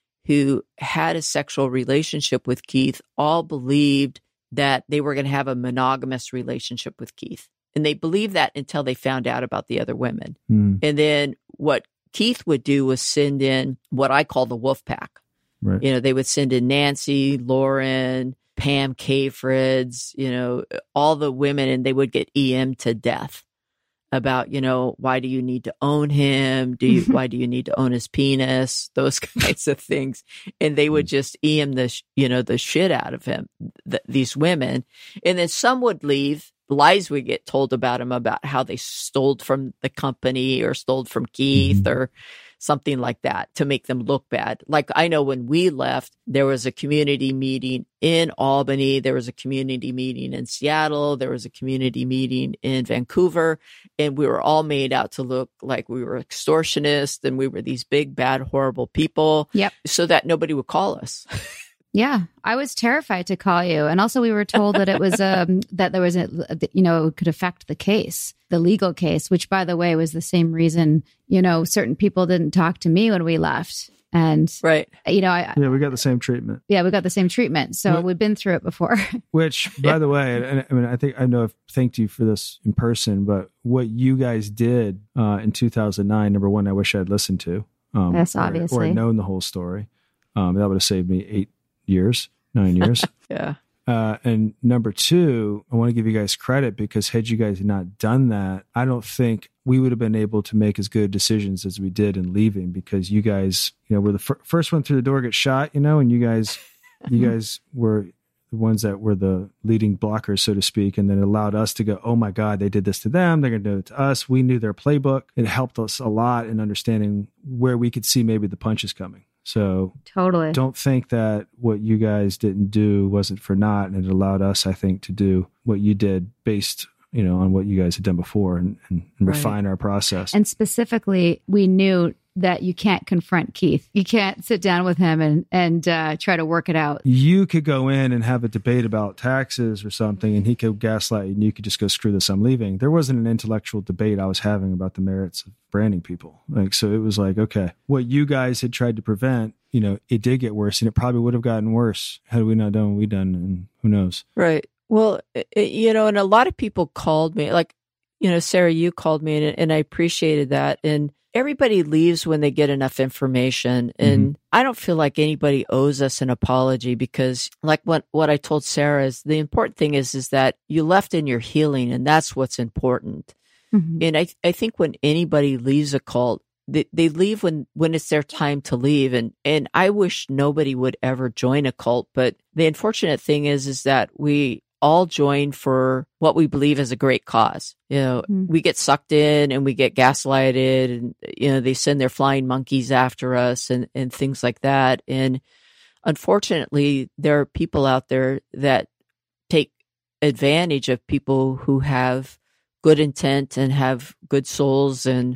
who had a sexual relationship with Keith all believed that they were going to have a monogamous relationship with Keith. And they believed that until they found out about the other women. Mm. And then what Keith would do was send in what I call the wolf pack. Right. You know, they would send in Nancy, Lauren, Pam Cafritz, you know, all the women, and they would get E M'd to death about, you know, why do you need to own him? Do you, why do you need to own his penis? Those kinds of things. And they would just E M the, sh- you know, the shit out of him, th- these women. And then some would leave. Lies would get told about him about how they stole from the company or stole from Keith Mm-hmm. or something like that to make them look bad. Like I know when we left, there was a community meeting in Albany. There was a community meeting in Seattle. There was a community meeting in Vancouver. And we were all made out to look like we were extortionists and we were these big, bad, horrible people. Yep. So that nobody would call us. Yeah, I was terrified to call you. And also we were told that it was, um, that there was, a, you know, it could affect the case, the legal case, which by the way, was the same reason, you know, certain people didn't talk to me when we left. And, Right. you know, I, Yeah, we got the same treatment. yeah, we got the same treatment. So What- we've been through it before. Which, by the way, and, I mean, I think I know I've thanked you for this in person, but what you guys did uh, in two thousand nine, number one, I wish I'd listened to. Um, Yes, or- Or, obviously. I'd known the whole story. Um, that would have saved me eight years, nine years. Yeah. Uh, and number two, I want to give you guys credit because had you guys not done that, I don't think we would have been able to make as good decisions as we did in leaving because you guys, you know, were the fir- first one through the door get shot, you know, and you guys, you guys were the ones that were the leading blockers, so to speak. And then it allowed us to go, oh my God, they did this to them. They're going to do it to us. We knew their playbook. It helped us a lot in understanding where we could see maybe the punches coming. So Totally. don't think that what you guys didn't do wasn't for naught, and it allowed us, I think, to do what you did based, you know, on what you guys had done before and, and, and Right. refine our process. And specifically, we knew that you can't confront Keith. You can't sit down with him and, and uh, try to work it out. You could go in and have a debate about taxes or something, and he could gaslight you, and you could just go, screw this, I'm leaving. There wasn't an intellectual debate I was having about the merits of branding people. Like, so it was like, okay, what you guys had tried to prevent, you know, it did get worse, and it probably would have gotten worse had we not done what we done, and who knows? Right. Well, it, you know, and a lot of people called me, like, you know, Sarah, you called me and, and I appreciated that. And everybody leaves when they get enough information. And I don't feel like anybody owes us an apology because like what, what I told Sarah is the important thing is, is that you left in your healing and that's what's important. Mhm. And I, I think when anybody leaves a cult, they, they leave when, when it's their time to leave. And, and I wish nobody would ever join a cult. But the unfortunate thing is, is that we all join for what we believe is a great cause. You know, Mm. we get sucked in and we get gaslighted and, you know, they send their flying monkeys after us and, and things like that. And unfortunately, there are people out there that take advantage of people who have good intent and have good souls and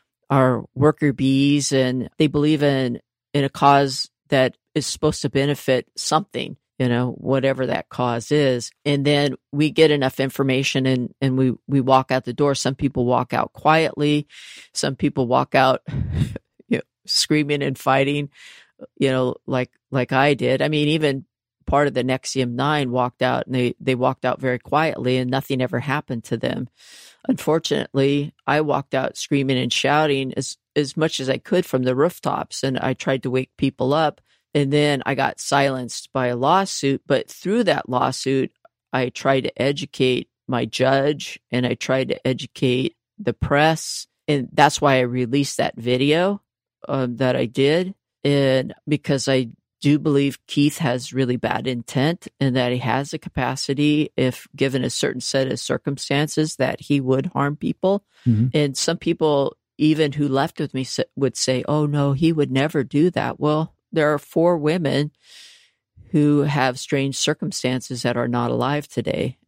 are worker bees and they believe in, in a cause that is supposed to benefit something, you know, whatever that cause is. And then we get enough information and, and we, we walk out the door. Some people walk out quietly. Some people walk out you know, screaming and fighting, you know, like, like I did. I mean, even part of the N X I V M nine walked out and they, they walked out very quietly and nothing ever happened to them. Unfortunately, I walked out screaming and shouting as, as much as I could from the rooftops and I tried to wake people up. And then I got silenced by a lawsuit. But through that lawsuit, I tried to educate my judge and I tried to educate the press. And that's why I released that video um, that I did. And because I do believe Keith has really bad intent and that he has the capacity, if given a certain set of circumstances, that he would harm people. Mhm. And some people, even who left with me, would say, oh, no, he would never do that. Well, there are four women who have strange circumstances that are not alive today.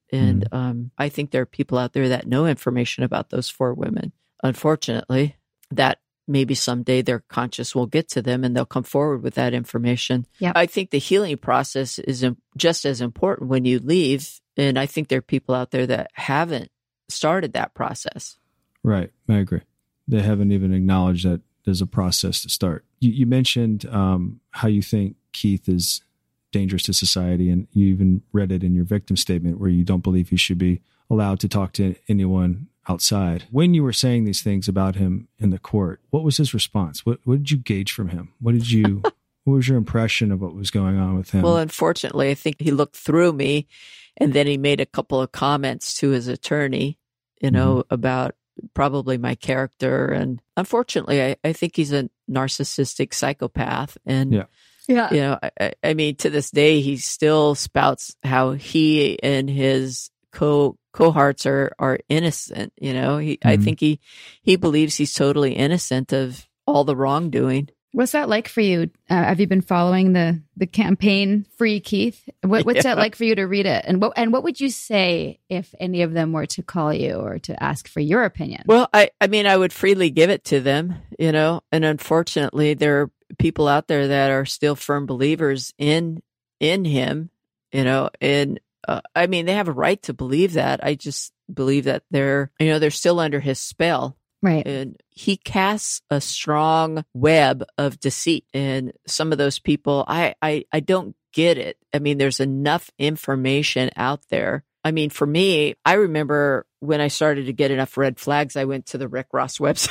And um, I think there are people out there that know information about those four women. Unfortunately, that maybe someday their conscience will get to them and they'll come forward with that information. Yep. I think the healing process is im- just as important when you leave. And I think there are people out there that haven't started that process. Right. I agree. They haven't even acknowledged that there's a process to start. You, you mentioned um, how you think Keith is dangerous to society, and you even read it in your victim statement where you don't believe he should be allowed to talk to anyone outside. When you were saying these things about him in the court, what was his response? What, what did you gauge from him? What did you, what was your impression of what was going on with him? Well, unfortunately, I think he looked through me and then he made a couple of comments to his attorney, you know, mm-hmm. about probably my character. And unfortunately, I, I think he's a narcissistic psychopath. And, yeah. Yeah. you know, I, I mean, to this day, he still spouts how he and his co cohorts are, are innocent. You know, he, mm-hmm. I think he, he believes he's totally innocent of all the wrongdoing. What's that like for you? Uh, have you been following the, the campaign Free Keith? What, what's Yeah. that like for you to read it? And what, and what would you say if any of them were to call you or to ask for your opinion? Well, I, I mean, I would freely give it to them, you know, and unfortunately there are people out there that are still firm believers in, in him, you know, and uh, I mean, they have a right to believe that. I just believe that they're, you know, they're still under his spell. Right. And he casts a strong web of deceit. And some of those people, I, I, I don't get it. I mean, there's enough information out there. I mean, for me, I remember when I started to get enough red flags, I went to the Rick Ross website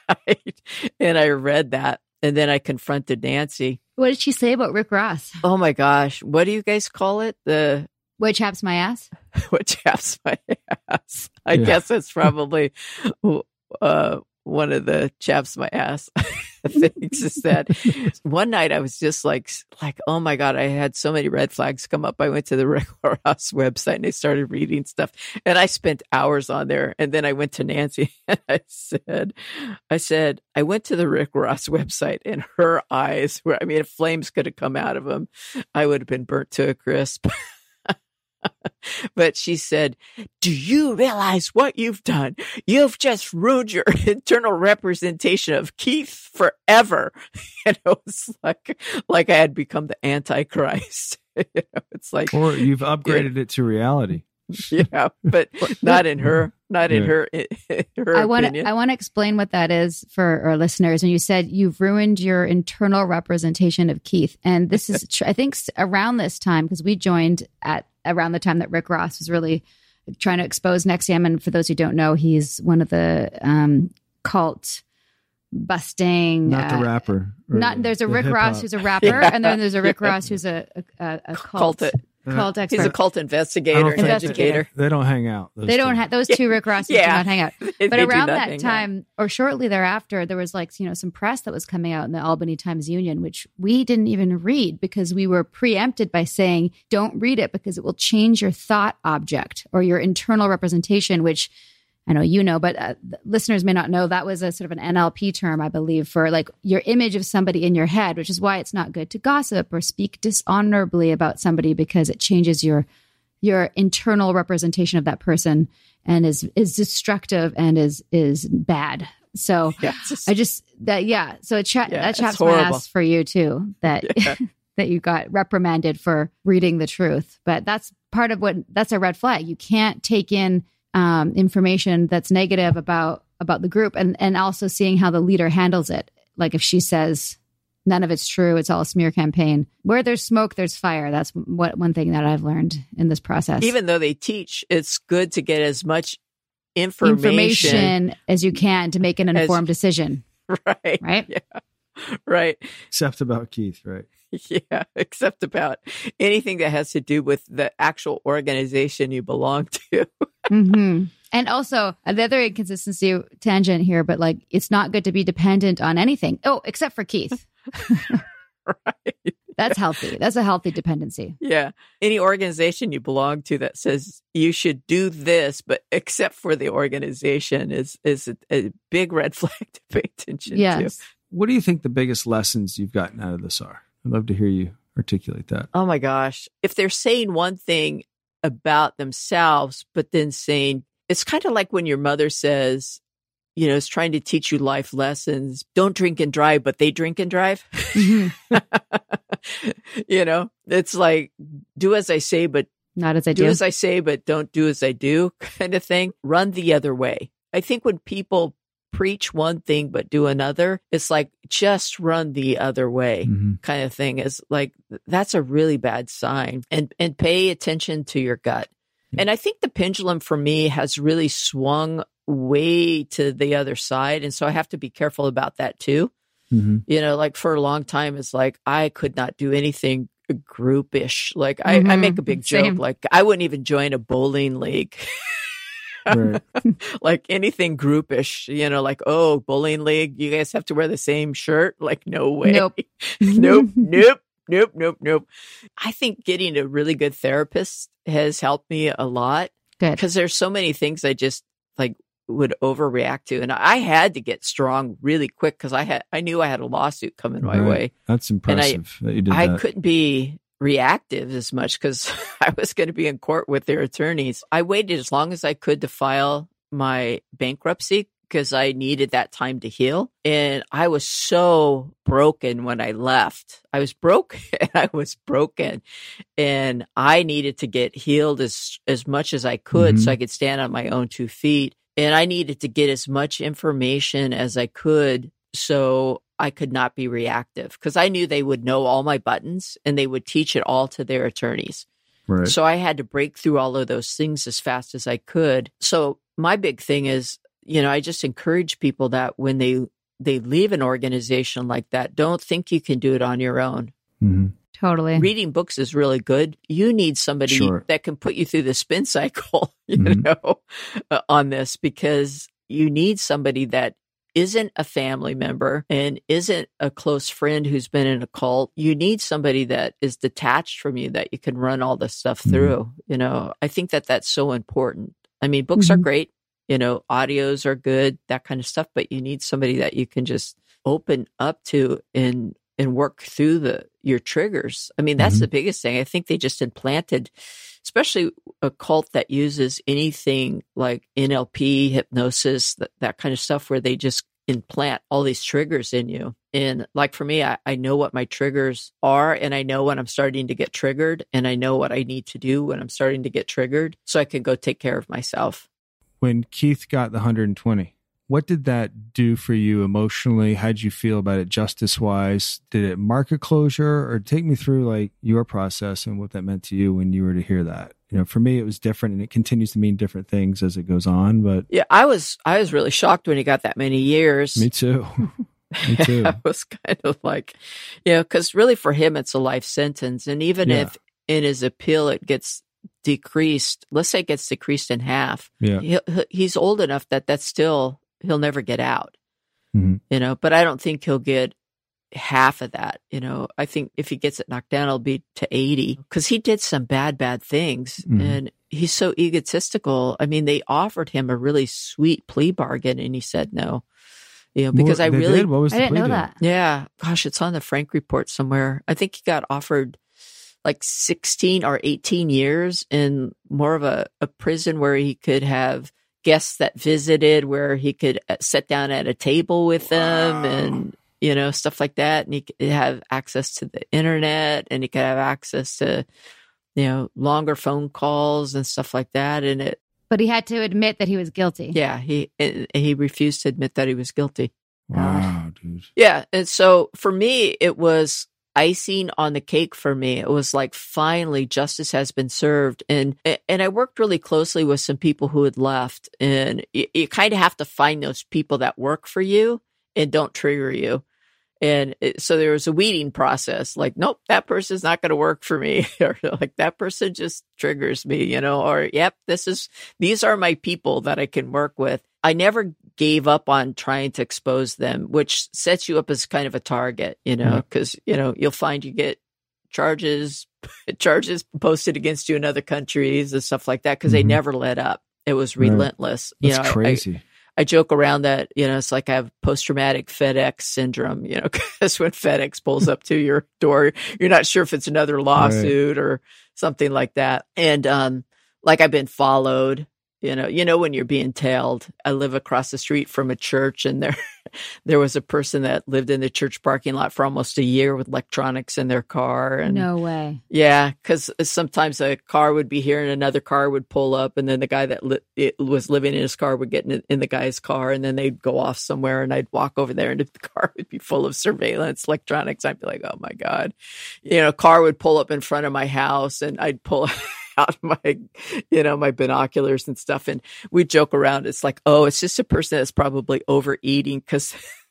and I read that. And then I confronted Nancy. What did she say about Rick Ross? Oh my gosh. What do you guys call it? The What chaps my ass? what chaps my ass? I Yeah. guess that's probably uh, one of the chaps my ass things is that one night I was just like, like, oh my God, I had so many red flags come up. I went to the Rick Ross website and I started reading stuff and I spent hours on there. And then I went to Nancy and I said, I said, I went to the Rick Ross website and her eyes were, I mean, if flames could have come out of them, I would have been burnt to a crisp. But she said, do you realize what you've done? You've just ruined your internal representation of Keith forever. And it was like, like I had become the Antichrist. You know, it's like, or you've upgraded yeah. it to reality. Yeah, but not in her, not in Yeah. her, her I want opinion. to I want to explain what that is for our listeners. And you said you've ruined your internal representation of Keith. And this is, tr- I think, s- around this time, because we joined at around the time that Rick Ross was really trying to expose N X I V M. And for those who don't know, he's one of the um, cult busting. Not uh, the rapper. or Not there's a the Rick hip Ross hop. who's a rapper, Yeah. and then there's a Rick Yeah. Ross who's a a, a cult Cult- cult expert. He's a cult I investigator, don't an think educator. They don't hang out. those They don't two. have those two Rick Rosses Yeah. do not hang out. They But do around not that hang out. time, or shortly thereafter, there was like, you know, some press that was coming out in the Albany Times Union, which we didn't even read because we were preempted by saying, don't read it because it will change your thought object or your internal representation, which I know you know, but uh, listeners may not know that was a sort of an N L P term, I believe, for like your image of somebody in your head, which is why it's not good to gossip or speak dishonorably about somebody because it changes your your internal representation of that person and is is destructive and is is bad. So Yeah, it's just- I just that yeah. So it cha- Yeah, that it's chaps my horrible. ass for you too. That Yeah. that you got reprimanded for reading the truth. But that's part of what that's a red flag. You can't take in um, information that's negative about about the group and and also seeing how the leader handles it. Like if she says none of it's true, it's all a smear campaign. Where there's smoke, there's fire. That's what one thing that I've learned in this process. Even though they teach, it's good to get as much information. information as you can to make an As- informed decision. Right. Right? Yeah. Right. Except about Keith, right? Yeah. Except about anything that has to do with the actual organization you belong to. hmm And also another inconsistency tangent here, but like it's not good to be dependent on anything. Oh, except for Keith. Right. That's healthy. That's a healthy dependency. Yeah. Any organization you belong to that says you should do this, but except for the organization is, is a, a big red flag to pay attention to. Yes. What do you think the biggest lessons you've gotten out of this are? I'd love to hear you articulate that. Oh my gosh. If they're saying one thing about themselves, but then saying, it's kind of like when your mother says, you know, is trying to teach you life lessons. Don't drink and drive, but they drink and drive. Mm-hmm. You know, it's like, do as I say, but Not as I do do. as I say, but don't do as I do kind of thing. Run the other way. I think when people preach one thing, but do another, it's like, just run the other way Mm-hmm. kind of thing. Is like, that's a really bad sign. And, and pay attention to your gut. Yeah. And I think the pendulum for me has really swung way to the other side. And so I have to be careful about that too. Mm-hmm. You know, like for a long time, it's like, I could not do anything groupish. Like I, I Mhm. make a big Same. joke, like I wouldn't even join a bowling league. Right. Like anything groupish, you know, like, oh, bowling league, you guys have to wear the same shirt. Like, no way. Nope. nope, nope, nope, nope, nope. I think getting a really good therapist has helped me a lot Good. because there's so many things I just like would overreact to. And I had to get strong really quick because I had, I knew I had a lawsuit coming my Right. way. That's impressive that you did I that. couldn't be reactive as much because I was going to be in court with their attorneys. I waited as long as I could to file my bankruptcy because I needed that time to heal. And I was so broken when I left. I was broken. I was broken. And I needed to get healed as, as much as I could Mhm. so I could stand on my own two feet. And I needed to get as much information as I could so I could not be reactive because I knew they would know all my buttons and they would teach it all to their attorneys. Right. So I had to break through all of those things as fast as I could. So my big thing is, you know, I just encourage people that when they they leave an organization like that, don't think you can do it on your own. Mm-hmm. Totally. Reading books is really good. You need somebody Sure. that can put you through the spin cycle, you Mhm. know, uh, on this because you need somebody that isn't a family member and isn't a close friend who's been in a cult. You need somebody that is detached from you that you can run all this stuff Mhm. through. You know, I think that that's so important. I mean, books are Mhm. great, you know, audios are good, that kind of stuff, but you need somebody that you can just open up to and and work through the your triggers. I mean, that's Mhm. the biggest thing. I think they just implanted, especially a cult that uses anything like N L P, hypnosis, that, that kind of stuff, where they just implant all these triggers in you. And like for me, I, I know what my triggers are and I know when I'm starting to get triggered and I know what I need to do when I'm starting to get triggered so I can go take care of myself. When Keith got the one hundred twenty, what did that do for you emotionally? How did you feel about it justice wise? Did it mark a closure, or take me through like your process and what that meant to you when you were to hear that? You know, for me, it was different and it continues to mean different things as it goes on, but Yeah, I was I was really shocked when he got that many years. Me too. Me too. I was kind of like, you know, because really for him, it's a life sentence. And even Yeah. if in his appeal it gets decreased, let's say it gets decreased in half, Yeah. he, he's old enough that that's still, he'll never get out, Mhm. you know, but I don't think he'll get half of that. You know, I think if he gets it knocked down, it'll be to eighty because he did some bad, bad things. Mhm. And he's so egotistical. I mean, they offered him a really sweet plea bargain and he said no, you know, because What- I they really, did? What was I the didn't plea know deal? that. yeah, gosh, it's on the Frank report somewhere. I think he got offered like sixteen or eighteen years in more of a, a prison where he could have guests that visited, where he could uh, sit down at a table with them Wow. and, you know, stuff like that. And he could have access to the internet and he could have access to, you know, longer phone calls and stuff like that. And it, But he had to admit that he was guilty. yeah, he, and he refused to admit that he was guilty. Wow, dude. Yeah. And so for me, it was icing on the cake for me. It was like, finally, justice has been served. And, and I worked really closely with some people who had left. And you, you kind of have to find those people that work for you and don't trigger you. And it, so there was a weeding process, like, nope, that person's not going to work for me. Or like, that person just triggers me, you know, or, yep, this is, these are my people that I can work with. I never gave up on trying to expose them, which sets you up as kind of a target, you know, because, you know, you'll find you get charges, charges posted against you in other countries and stuff like that, because they Mhm. never let up. It was Right. relentless. You That's know, I- crazy. I joke around that, you know, it's like I have post-traumatic FedEx syndrome, you know, because when FedEx pulls up to your door, you're not sure if it's another lawsuit or something like that. And um, like I've been followed. You know, you know when you're being tailed. I live across the street from a church, and there, there was a person that lived in the church parking lot for almost a year with electronics in their car. And No way. yeah, because sometimes a car would be here and another car would pull up, and then the guy that li- it was living in his car would get in, in the guy's car, and then they'd go off somewhere, and I'd walk over there, and the car would be full of surveillance electronics. I'd be like, oh my God. You know, a car would pull up in front of my house, and I'd pull out my, you know, my binoculars and stuff. And we joke around. It's like, oh, it's just a person that's probably overeating because,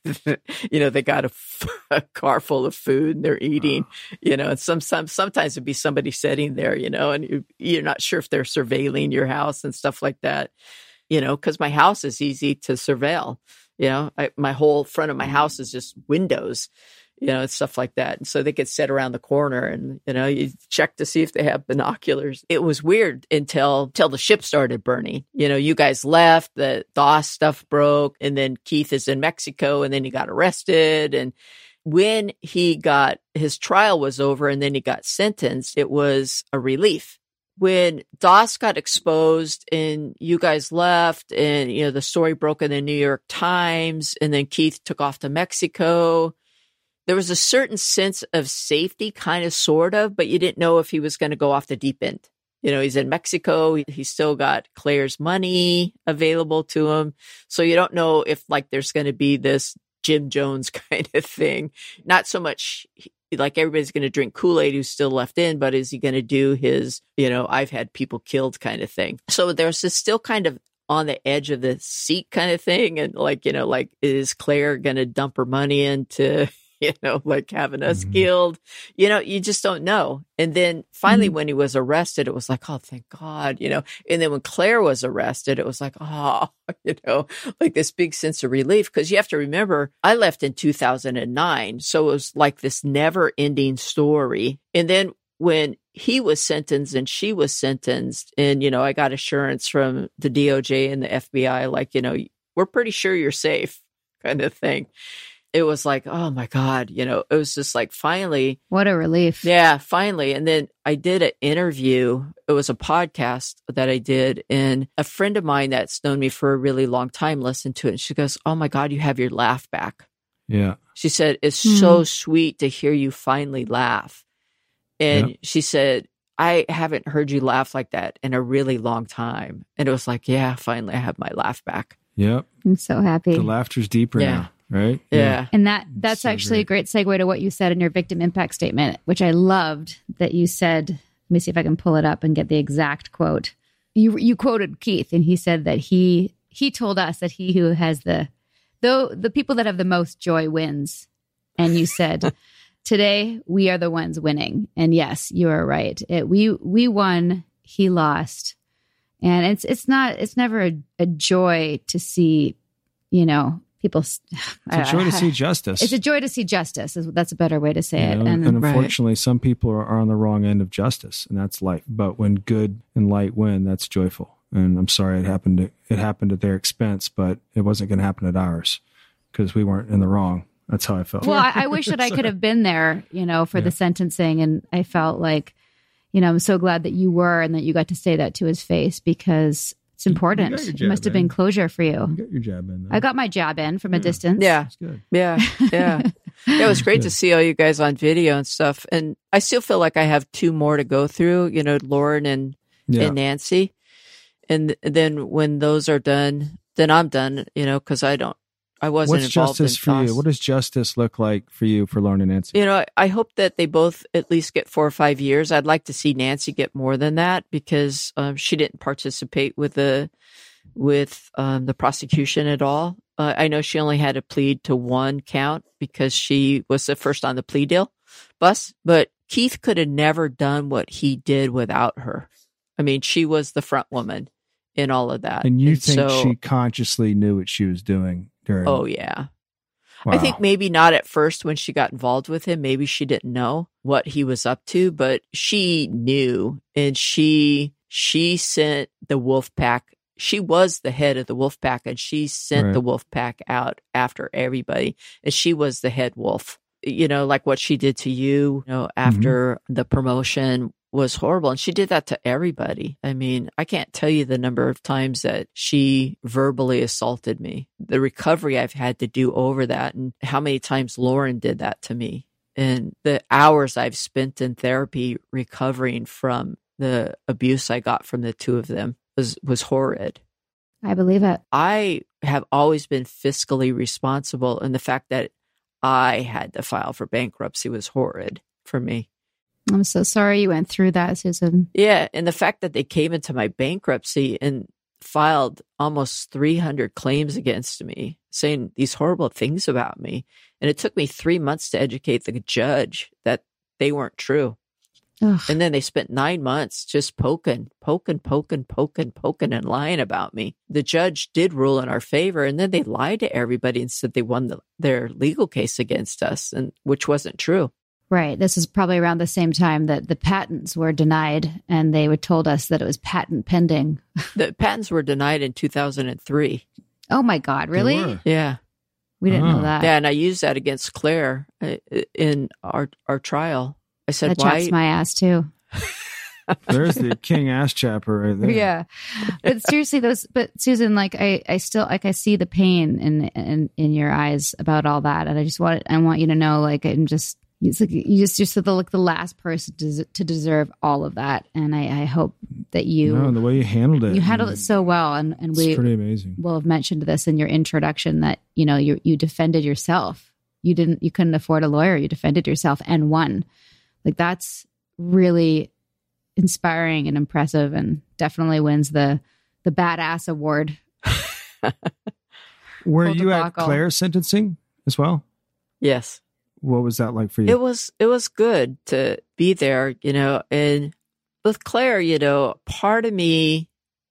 you know, they got a, a car full of food and they're eating, you know, and some, some, sometimes it'd be somebody sitting there, you know, and you, you're not sure if they're surveilling your house and stuff like that, you know, because my house is easy to surveil. You know, I, my whole front of my house is just windows, you know, and stuff like that. And so they could sit around the corner and, you know, you check to see if they have binoculars. It was weird until, until the ship started burning. You know, you guys left, the D O S stuff broke, and then Keith is in Mexico, and then he got arrested. And when he got, his trial was over and then he got sentenced, it was a relief. When D O S got exposed and you guys left, and, you know, the story broke in the New York Times, and then Keith took off to Mexico, there was a certain sense of safety, kind of, sort of, but you didn't know if he was going to go off the deep end. You know, he's in Mexico. He's still got Claire's money available to him. So you don't know if, like, there's going to be this Jim Jones kind of thing. Not so much like everybody's going to drink Kool-Aid who's still left in, but is he going to do his, you know, I've had people killed kind of thing. So there's this still kind of on the edge of the seat kind of thing. And like, you know, like, is Claire going to dump her money into, you know, like having us mm-hmm. killed? You know, you just don't know. And then finally, mm-hmm. when he was arrested, it was like, oh, thank God, you know. And then when Claire was arrested, it was like, oh, you know, like this big sense of relief. Because you have to remember, I left in two thousand nine. So it was like this never ending story. And then when he was sentenced and she was sentenced, and, you know, I got assurance from the D O J and the F B I, like, you know, we're pretty sure you're safe kind of thing. It was like, oh my God, you know, it was just like, finally. What a relief. Yeah, finally. And then I did an interview. It was a podcast that I did. And a friend of mine that's known me for a really long time listened to it. And she goes, oh my God, you have your laugh back. Yeah. She said, it's Mm. so sweet to hear you finally laugh. And Yep. she said, I haven't heard you laugh like that in a really long time. And it was like, yeah, finally I have my laugh back. Yep. I'm so happy. The laughter's deeper Yeah. now, right? Yeah. And that that's So actually great. a great segue to what you said in your victim impact statement, which I loved that you said. Let me see if I can pull it up and get the exact quote. You you quoted Keith, and he said that he he told us that he who has the though the people that have the most joy wins. And you said, today we are the ones winning. And yes, you are right. It, we we won, he lost. And it's it's not it's never a, a joy to see, you know, people. It's a joy to see justice. It's a joy to see justice. Is, that's a better way to say You it. know, And, and unfortunately, some people are, are on the wrong end of justice, and that's life. But when good and light win, that's joyful. And I'm sorry it happened. To, it happened at their expense, but it wasn't going to happen at ours because we weren't in the wrong. That's how I felt. well, I, I wish that I could have been there, you know, for Yeah. the sentencing, and I felt like, you know, I'm so glad that you were, and that you got to say that to his face, because it's You- you important. got your It jab must have in. been closure for You you. got your jab in. Though. I got my jab in from a Yeah. distance. Yeah. That's good. Yeah. Yeah. Yeah, it was great to Good. see all you guys on video and stuff. And I still feel like I have two more to go through, you know, Lauren and, Yeah. and Nancy. And then when those are done, then I'm done, you know, because I don't, I wasn't What's involved justice in for you? Toss. What does justice look like for you for Lauren and Nancy? You know, I, I hope that they both at least get four or five years. I'd like to see Nancy get more than that, because um, she didn't participate with the with um, the prosecution at all. Uh, I know she only had to plead to one count because she was the first on the plea deal bus, but Keith could have never done what he did without her. I mean, she was the front woman in all of that. And you think so, she consciously knew what she was doing during? oh yeah. wow. I think maybe not at first when she got involved with him. Maybe she didn't know what he was up to, but she knew, and she she sent the wolf pack. She was the head of the wolf pack, and she sent Right. the wolf pack out after everybody, and she was the head wolf. You know, like what she did to you, you know, after the promotion was horrible. And she did that to everybody. I mean, I can't tell you the number of times that she verbally assaulted me, the recovery I've had to do over that, and how many times Lauren did that to me, and the hours I've spent in therapy recovering from the abuse I got from the two of them was, was horrid. I believe it. I have always been fiscally responsible, and the fact that I had to file for bankruptcy was horrid for me. I'm so sorry you went through that, Susan. Yeah, and the fact that they came into my bankruptcy and filed almost three hundred claims against me, saying these horrible things about me. And it took me three months to educate the judge that they weren't true. Ugh. And then they spent nine months just poking, poking, poking, poking, poking, and lying about me. The judge did rule in our favor, and then they lied to everybody and said they won the, their legal case against us, and which wasn't true. Right. This is probably around the same time that the patents were denied, and they were told us that it was patent pending. The patents were denied in two thousand three. Oh my God, really? were. Yeah. We didn't Oh. know that. Yeah, and I used that against Claire uh, in our our trial. I said, That why? chaps my ass too. There's the king ass chapper right there. Yeah. But seriously, those, but Susan, like I, I still, like I see the pain in, in, in your eyes about all that. And I just want, I want you to know, like, I'm just, it's like, you just, you're the, like the last person to, to deserve all of that. And I, I hope that you, No, the way you handled it. you handled I it mean, so well. And, and It's we pretty amazing. will have mentioned this in your introduction that, you know, you, you defended yourself. You didn't, you couldn't afford a lawyer. You defended yourself and won. Like that's really inspiring and impressive, and definitely wins the the badass award. Were Full you at debacle. Claire's sentencing as well? Yes. What was that like for you? It was it was good to be there, you know, and with Claire, you know, part of me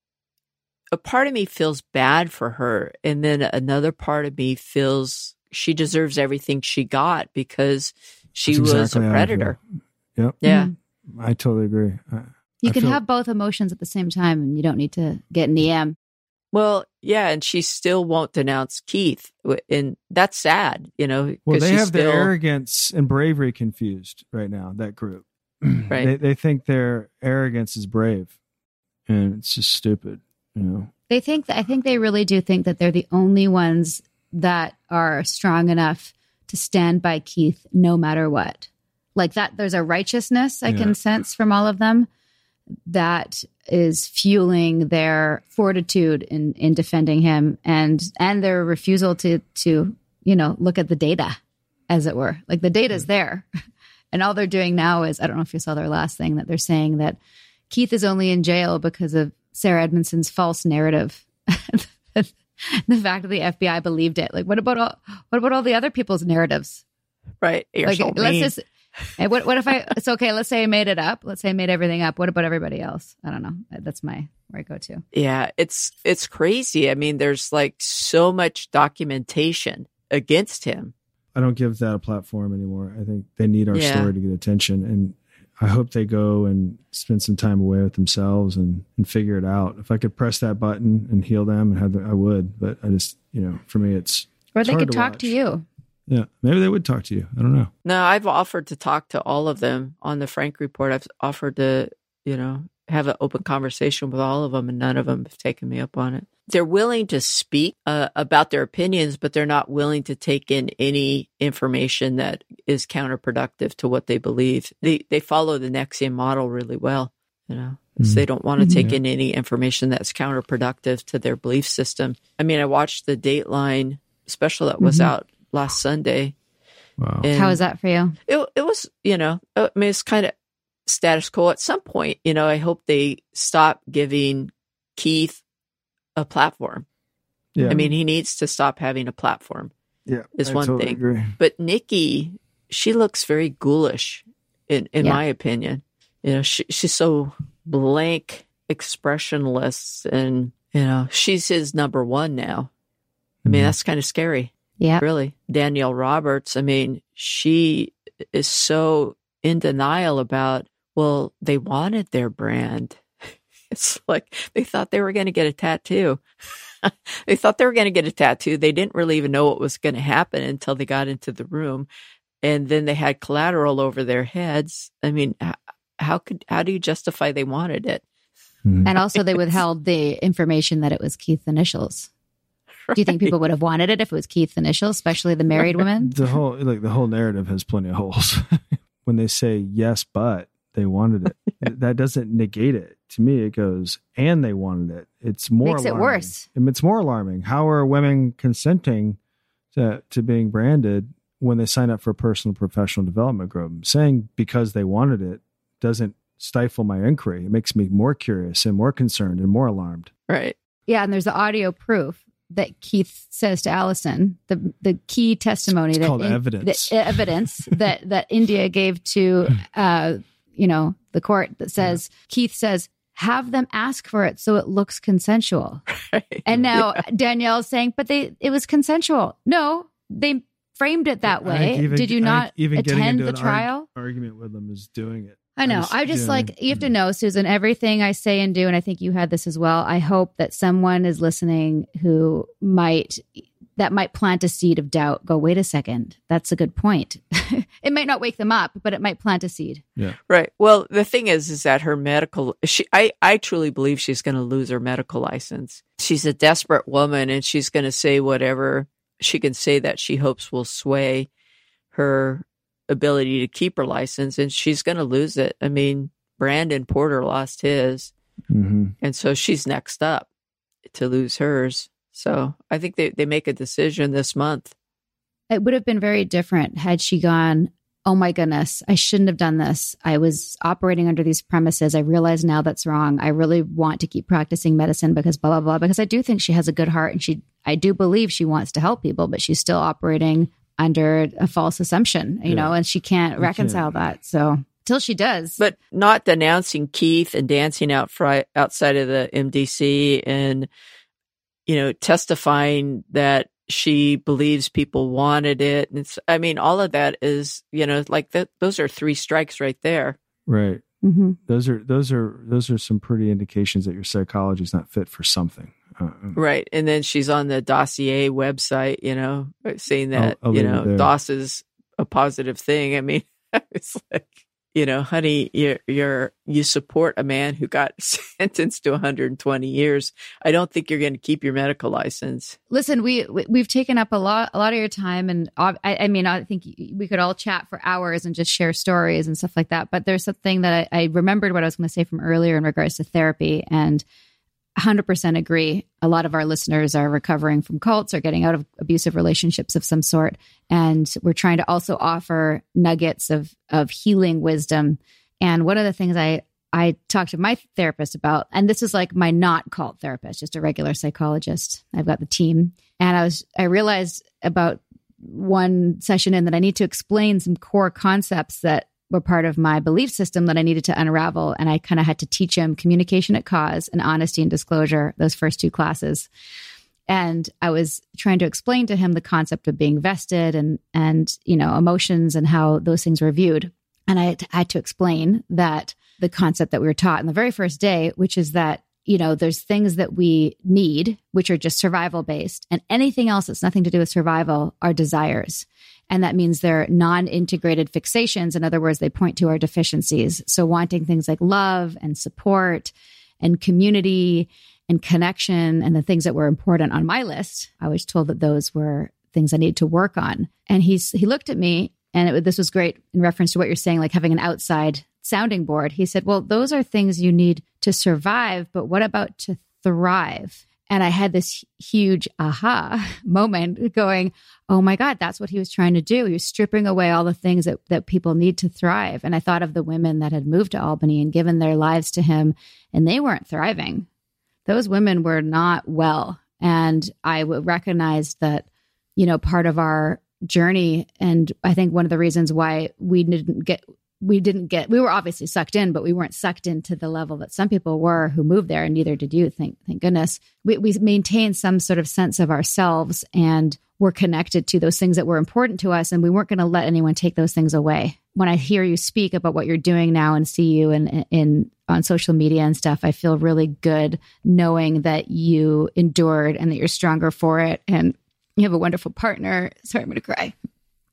a part of me feels bad for her, and then another part of me feels she deserves everything she got because she That's was exactly a how I predator. feel. Yep. Yeah. I totally agree. I, You I can feel- have both emotions at the same time, and you don't need to get in the M. Well, yeah, and she still won't denounce Keith, and that's sad, you know. Well, 'cause they she's have still, their arrogance and bravery confused right now, that group. Right. They, they think their arrogance is brave, and it's just stupid, you know. They think that I think they really do think that they're the only ones that are strong enough to stand by Keith no matter what. Like that, there's a righteousness I Yeah. can sense from all of them that is fueling their fortitude in, in defending him, and and their refusal to to you know look at the data, as it were. Like the data's there, and all they're doing now is, I don't know if you saw their last thing, that they're saying that Keith is only in jail because of Sarah Edmondson's false narrative. The fact that the F B I believed it. Like, what about all? What about all the other people's narratives? right. You're Like, so let's mean. just. And what what if I? It's okay. Let's say I made it up. Let's say I made everything up. What about everybody else? I don't know. That's my where I go to. Yeah, it's it's crazy. I mean, there's like so much documentation against him. I don't give that a platform anymore. I think they need our Yeah. story to get attention, and I hope they go and spend some time away with themselves and, and figure it out. If I could press that button and heal them, and have the, I would. But I just, you know, for me, it's Or it's they hard could to talk watch. to you. Yeah, maybe they would talk to you. I don't know. No, I've offered to talk to all of them on the Frank Report. I've offered to, you know, have an open conversation with all of them, and none of them have taken me up on it. They're willing to speak uh, about their opinions, but they're not willing to take in any information that is counterproductive to what they believe. They they follow the Nexium model really well, you know. So they don't want to take Yeah. in any information that's counterproductive to their belief system. I mean, I watched the Dateline special that was Mhm. out last Sunday. Wow. And How is that for you? It, it was, you know, I mean, it's kind of status quo. At some point, you know, I hope they stop giving Keith a platform. Yeah. I mean, he needs to stop having a platform. yeah, is I one totally thing. Agree. But Nikki, she looks very ghoulish, in, in Yeah. my opinion. You know, she, she's so blank, expressionless, and, you know, she's his number one now. I mean, Mhm. that's kind of scary. Yeah. Really. Danielle Roberts, I mean, she is so in denial about, well, they wanted their brand. It's like they thought they were going to get a tattoo. They thought they were going to get a tattoo. They didn't really even know what was going to happen until they got into the room. And then they had collateral over their heads. I mean, h- how could how do you justify they wanted it? Mhm. And also, they withheld the information that it was Keith's initials. Do you think people would have wanted it if it was Keith's initials, especially the married women? The whole like the whole narrative has plenty of holes. When they say yes, but they wanted it, that doesn't negate it. To me, it goes and they wanted it. It's more Makes it alarming. worse. And it's more alarming. How are women consenting to to being branded when they sign up for a personal professional development group? Saying because they wanted it doesn't stifle my inquiry. It makes me more curious and more concerned and more alarmed. Right. Yeah, and there's the audio proof that Keith says to Allison, the the key testimony It's that called evidence. the evidence that that India gave to uh, you know, the court that says Keith says, have them ask for it so it looks consensual. Right. And now Danielle's saying, but they it was consensual. No, they framed it that I way. think even- Did you I not think even getting attend into the an trial? arg- argument with them is doing it. I know. I just, like, you have to know, Susan, everything I say and do, and I think you had this as well. I hope that someone is listening who might, that might plant a seed of doubt. Go, wait a second. That's a good point. It might not wake them up, but it might plant a seed. Yeah. Right. Well, the thing is, is that her medical, she, I, I truly believe she's going to lose her medical license. She's a desperate woman and she's going to say whatever she can say that she hopes will sway her ability to keep her license, and she's going to lose it. I mean, Brandon Porter lost his, Mm-hmm. and so she's next up to lose hers. So I think they, they make a decision this month. It would have been very different had she gone, oh my goodness, I shouldn't have done this. I was operating under these premises. I realize now that's wrong. I really want to keep practicing medicine because blah, blah, blah. Because I do think she has a good heart and she, I do believe she wants to help people, but she's still operating under a false assumption, you Yeah. know, and she can't You reconcile can't. that. So till she does. But not denouncing Keith and dancing out fri- outside of the M D C and, you know, testifying that she believes people wanted it. And it's, I mean, all of that is, you know, like that, those are three strikes right there. Right. Mm-hmm. Those are those are those are some pretty indications that your psychology is not fit for something. Uh, Right. And then she's on the dossier website, you know, saying that, I'll- I'll you leave it know, there. DOS is a positive thing. I mean, it's like, you know, honey, you're, you're, you support a man who got sentenced to one hundred twenty years. I don't think you're going to keep your medical license. Listen, we, we we've taken up a lot a lot of your time, and I, I mean, I think we could all chat for hours and just share stories and stuff like that. But there's something that I, I remembered what I was going to say from earlier in regards to therapy, and one hundred percent agree. A lot of our listeners are recovering from cults or getting out of abusive relationships of some sort, and we're trying to also offer nuggets of of healing wisdom. And one of the things I I talked to my therapist about, and this is like my not cult therapist, just a regular psychologist. I've got the team. And I was, I realized about one session in that I need to explain some core concepts that were part of my belief system that I needed to unravel. And I kind of had to teach him communication at cause and honesty and disclosure, those first two classes. And I was trying to explain to him the concept of being vested and, and, you know, emotions and how those things were viewed. And I had to explain that the concept that we were taught in the very first day, which is that, you know, there's things that we need, which are just survival based, and anything else that's nothing to do with survival are desires. And that means they're non-integrated fixations. In other words, they point to our deficiencies. So wanting things like love and support and community and connection and the things that were important on my list, I was told that those were things I needed to work on. And he's, he looked at me, and it, this was great in reference to what you're saying, like having an outside sounding board. He said, well, those are things you need to survive, but what about to thrive? And I had this huge aha moment going, oh my God, that's what he was trying to do. He was stripping away all the things that, that people need to thrive. And I thought of the women that had moved to Albany and given their lives to him, and they weren't thriving. Those women were not well. And I recognized that, you know, part of our journey, and I think one of the reasons why we didn't get we didn't get, we were obviously sucked in, but we weren't sucked into the level that some people were who moved there, and neither did you, thank, thank goodness. We, we maintained some sort of sense of ourselves, and were connected to those things that were important to us, and we weren't going to let anyone take those things away. When I hear you speak about what you're doing now and see you in, in on social media and stuff, I feel really good knowing that you endured and that you're stronger for it, and you have a wonderful partner. Sorry, I'm going to cry.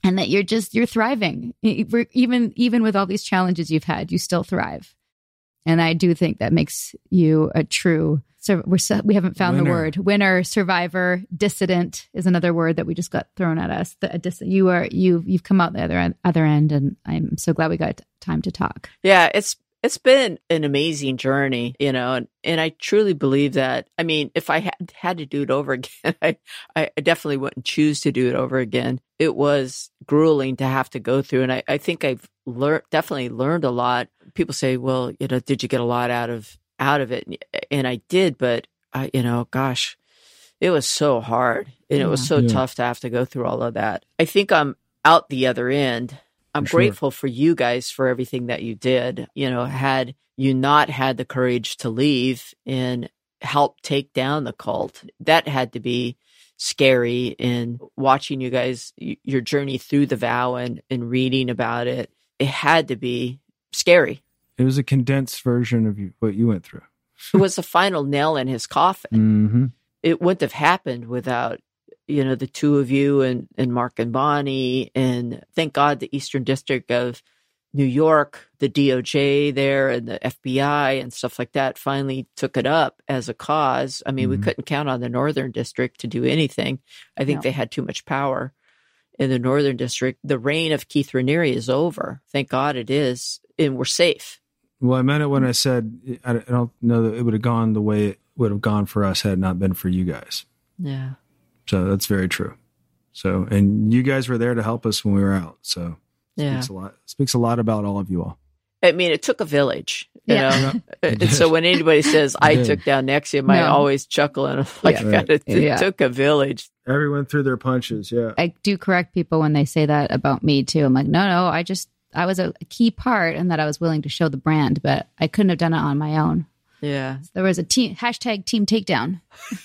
and that you're just, you're thriving. Even, even with all these challenges you've had, you still thrive. And I do think that makes you a true, so we're, we haven't found Winner. the word. Winner, survivor, dissident is another word that we just got thrown at us. The, a dis, you are, you've, you've come out the other end, other end, and I'm so glad we got time to talk. Yeah, it's it's been an amazing journey, you know, and, and I truly believe that. I mean, if I had had to do it over again, I, I definitely wouldn't choose to do it over again. It was grueling to have to go through, and I, I think I've learned definitely learned a lot. People say, well, you know, did you get a lot out of out of it? And I did, but I, you know, gosh, it was so hard, and it was Yeah. so Yeah. tough to have to go through all of that. I think I'm out the other end. I'm For sure. grateful for you guys for everything that you did. You know, had you not had the courage to leave and help take down the cult, that had to be scary. And watching you guys, y- your journey through the vow and, and reading about it, it had to be scary. It was a condensed version of you, what you went through. It was the final nail in his coffin. Mm-hmm. It wouldn't have happened without, you know, the two of you and, and Mark and Bonnie. And thank God the Eastern District of New York, the D O J there and the F B I and stuff like that finally took it up as a cause. I mean, Mhm. we couldn't count on the Northern District to do anything. I think No. they had too much power in the Northern District. The reign of Keith Raniere is over. Thank God it is. And we're safe. Well, I meant it when I said I I don't know that it would have gone the way it would have gone for us had it not been for you guys. Yeah. So that's very true. So, and you guys were there to help us when we were out. So, Yeah. speaks a lot. Speaks a lot about all of you all. I mean, it took a village, you Yeah. know. It And so did. when anybody says I It did. took down Nexium, I No. always chuckle and I'm like, Yeah. God, it, it Yeah. took a village. Everyone threw their punches. Yeah. I do correct people when they say that about me too. I'm like, no, no, I just, I was a key part and that I was willing to show the brand, but I couldn't have done it on my own. Yeah, There was a team, hashtag team takedown.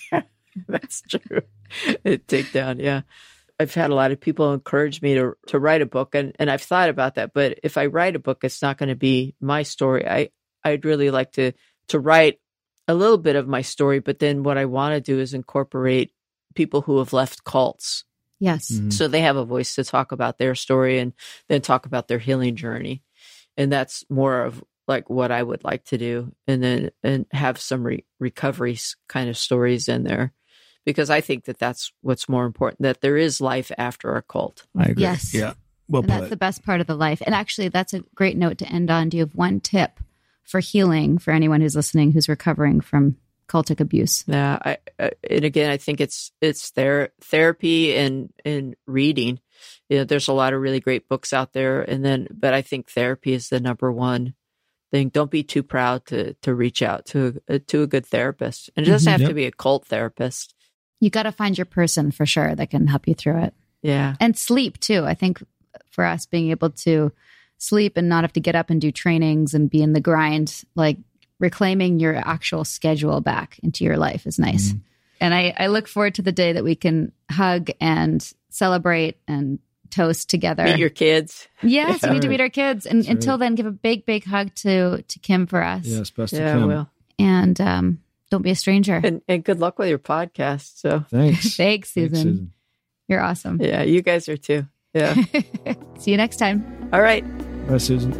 that's true. It take down. Yeah. I've had a lot of people encourage me to to write a book, and, and I've thought about that. But if I write a book, it's not going to be my story. I, I'd really like to to write a little bit of my story, but then what I want to do is incorporate people who have left cults. Yes. Mhm. So they have a voice to talk about their story and then talk about their healing journey. And that's more of like what I would like to do. And then and have some re- recovery s- kind of stories in there, because I think that that's what's more important, that there is life after a cult. I agree. Yes. Yeah. Well And that's put. the best part of the life. And actually, that's a great note to end on. Do you have one tip for healing for anyone who's listening who's recovering from cultic abuse? Yeah. I, I, and again, I think it's, it's their therapy and, and reading. You know, there's a lot of really great books out there. And then, but I think therapy is the number one thing. Don't be too proud to, to reach out to, a, to a good therapist. And it doesn't Mhm. have Yep. to be a cult therapist. You got to find your person for sure that can help you through it. Yeah. And sleep too. I think for us, being able to sleep and not have to get up and do trainings and be in the grind, like reclaiming your actual schedule back into your life is nice. And I, I look forward to the day that we can hug and celebrate and toast together. Meet your kids. yes, we need to Right. meet our kids. And That's right. until then, give a big, big hug to to Kim for us. Yes. Best Yeah, of Kim. well. And um, don't be a stranger. And and good luck with your podcast. So Thanks. Thanks, Susan. Thanks, Susan. You're awesome. yeah, you guys are too. Yeah. See you next time. All right. Bye, Susan.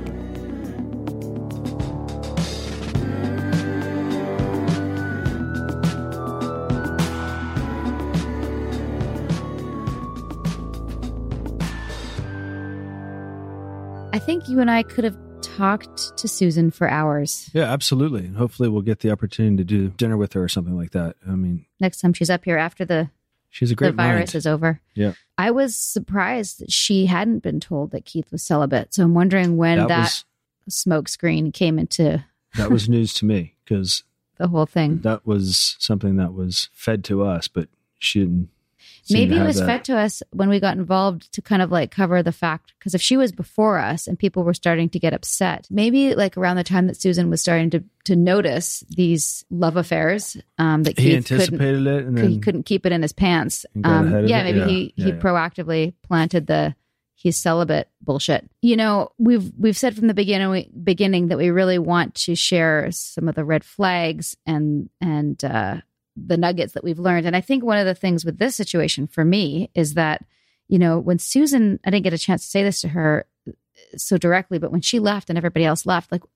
I think you and I could have talked to Susan for hours. Yeah, absolutely. And hopefully we'll get the opportunity to do dinner with her or something like that. I mean, Next time she's up here after the, she's a the great virus mind. is over. Yeah. I was surprised that she hadn't been told that Keith was celibate. So I'm wondering when that, that, was smoke screen came into that was news to me because the whole thing. that was something that was fed to us, but she didn't. seem Maybe to it have was that. fed to us when we got involved to kind of like cover the fact, because if she was before us and people were starting to get upset, maybe like around the time that Susan was starting to to notice these love affairs, um, that He Keith couldn't, anticipated it, and then he couldn't keep it in his pants. And got ahead Um, of yeah, it? maybe Yeah. he Yeah, he yeah. proactively planted the he's celibate bullshit. You know, we've we've said from the beginning we, beginning that we really want to share some of the red flags and and uh, the nuggets that we've learned. And I think one of the things with this situation for me is that you know, when Susan, I didn't get a chance to say this to her so directly, but when she left and everybody else left, like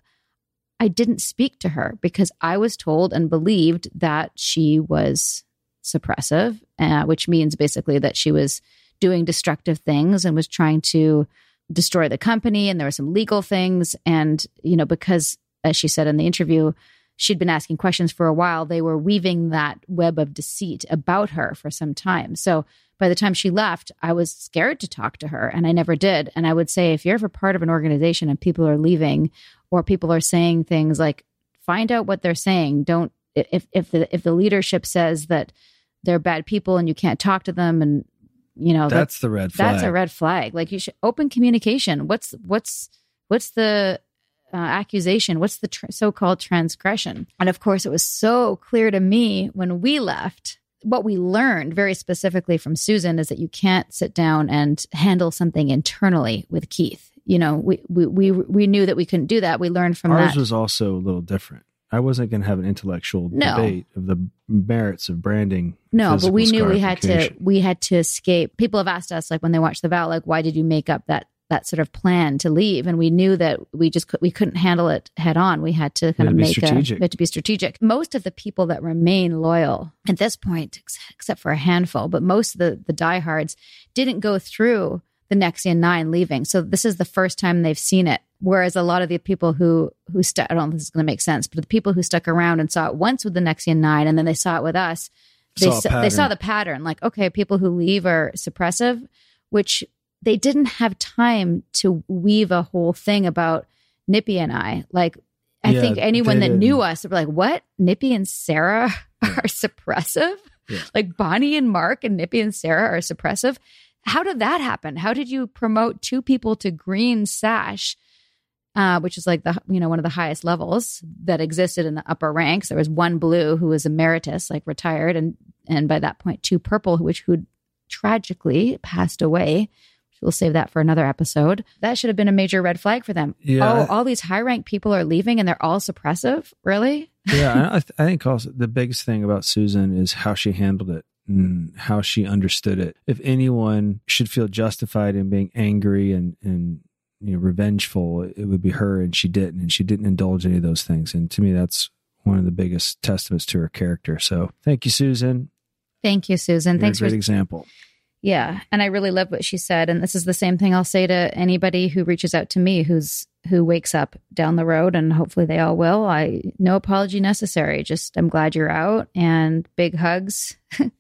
I didn't speak to her because I was told and believed that she was suppressive, uh, which means basically that she was doing destructive things and was trying to destroy the company. And there were some legal things. And, you know, because as she said in the interview, she'd been asking questions for a while, they were weaving that web of deceit about her for some time. So by the time she left, I was scared to talk to her, and I never did. And I would say, if you're ever part of an organization and people are leaving, or people are saying things, like, find out what they're saying. Don't, if if the if the leadership says that they're bad people and you can't talk to them, and you know that's the red flag. That's a red flag. Like, you should open communication. What's what's what's the uh, accusation? What's the tr- so-called transgression? And of course, it was so clear to me when we left. What we learned very specifically from Susan is that you can't sit down and handle something internally with Keith. You know, we we we, we knew that we couldn't do that. We learned from Ours that. was also a little different. I wasn't going to have an intellectual No. debate of the merits of branding. No, but we physical knew we had to scarification. we had to escape. People have asked us, like, when they watch The Vow, like, why did you make up that that sort of plan to leave? And we knew that we just could, we couldn't handle it head on. We had to kind had of to be make a, strategic. we had to be strategic. Most of the people that remain loyal at this point, ex- except for a handful, but most of the the diehards didn't go through the Nexian Nine leaving. So this is the first time they've seen it. Whereas a lot of the people who who stuck, I don't know if this is going to make sense, but the people who stuck around and saw it once with the Nexian Nine, and then they saw it with us, they Saw a saw, they saw pattern. the pattern. Like, okay, people who leave are suppressive, which they didn't have time to weave a whole thing about Nippy and I. Like, I Yeah, think anyone they that knew didn't. us would be like, what? Nippy and Sarah are suppressive? Yeah. Like Bonnie and Mark and Nippy and Sarah are suppressive? How did that happen? How did you promote two people to green sash, uh, which is like the, you know, one of the highest levels that existed in the upper ranks? There was one blue who was emeritus, like retired. And, and by that point, two purple, which who tragically passed away. We'll save that for another episode. That should have been a major red flag for them. Yeah. Oh, all these high ranked people are leaving and they're all suppressive? Really? Yeah, I, I think also the biggest thing about Susan is how she handled it and how she understood it. If anyone should feel justified in being angry and, and you know, revengeful, it would be her, and she didn't. And she didn't indulge any of those things. And to me, that's one of the biggest testaments to her character. So thank you, Susan. Thank you, Susan. You're Thanks a great for example. Yeah. And I really love what she said. And this is the same thing I'll say to anybody who reaches out to me, who's who wakes up down the road, and hopefully they all will. I no apology necessary. Just I'm glad you're out, and big hugs.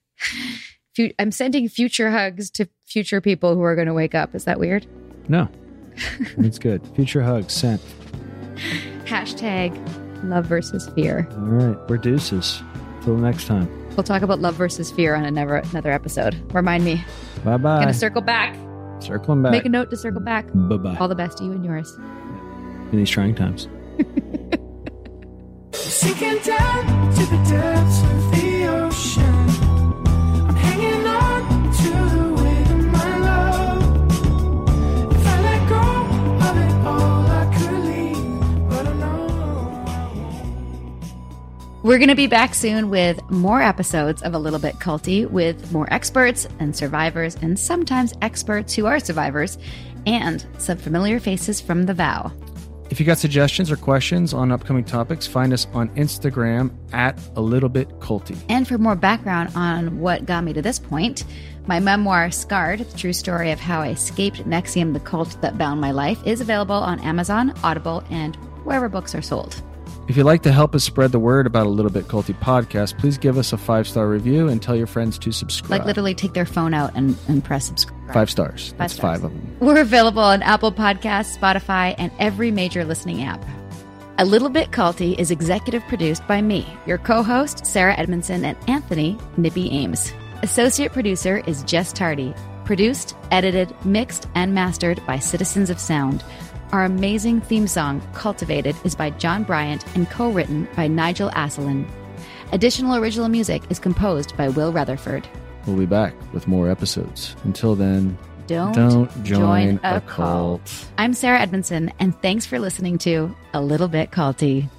Fu- I'm sending future hugs to future people who are going to wake up. Is that weird? No, that's good. Future hugs sent. Hashtag love versus fear. All right. We're deuces. Till next time. We'll talk about love versus fear on another another episode. Remind me. Bye-bye. Gonna circle back. Circling back. Make a note to circle back. Bye-bye. All the best to you and yours. In these trying times. Sinking down to the depths of the ocean, I'm hanging on to the weight of my love. If I let go of it all, I could leave, but I know I won't. We're going to be back soon with more episodes of A Little Bit Culty, with more experts and survivors, and sometimes experts who are survivors, and some familiar faces from The Vow. If you got suggestions or questions on upcoming topics, find us on Instagram at a little bit culty. And for more background on what got me to this point, my memoir, Scarred, the true story of how I escaped Nexium, the cult that bound my life, is available on Amazon, Audible, and wherever books are sold. If you'd like to help us spread the word about A Little Bit Culty podcast, please give us a five-star review and tell your friends to subscribe. Like literally take their phone out and, and press subscribe. Five stars. That's stars. five of them. We're available on Apple Podcasts, Spotify, and every major listening app. A Little Bit Culty is executive produced by me, your co-host, Sarah Edmondson, and Anthony Nippy Ames. Associate producer is Jess Tardy. Produced, edited, mixed, and mastered by Citizens of Sound. Our amazing theme song, Cultivated, is by John Bryant and co-written by Nigel Asselin. Additional original music is composed by Will Rutherford. We'll be back with more episodes. Until then, Don't, don't join, join a a cult. I'm Sarah Edmondson, and thanks for listening to A Little Bit Culty.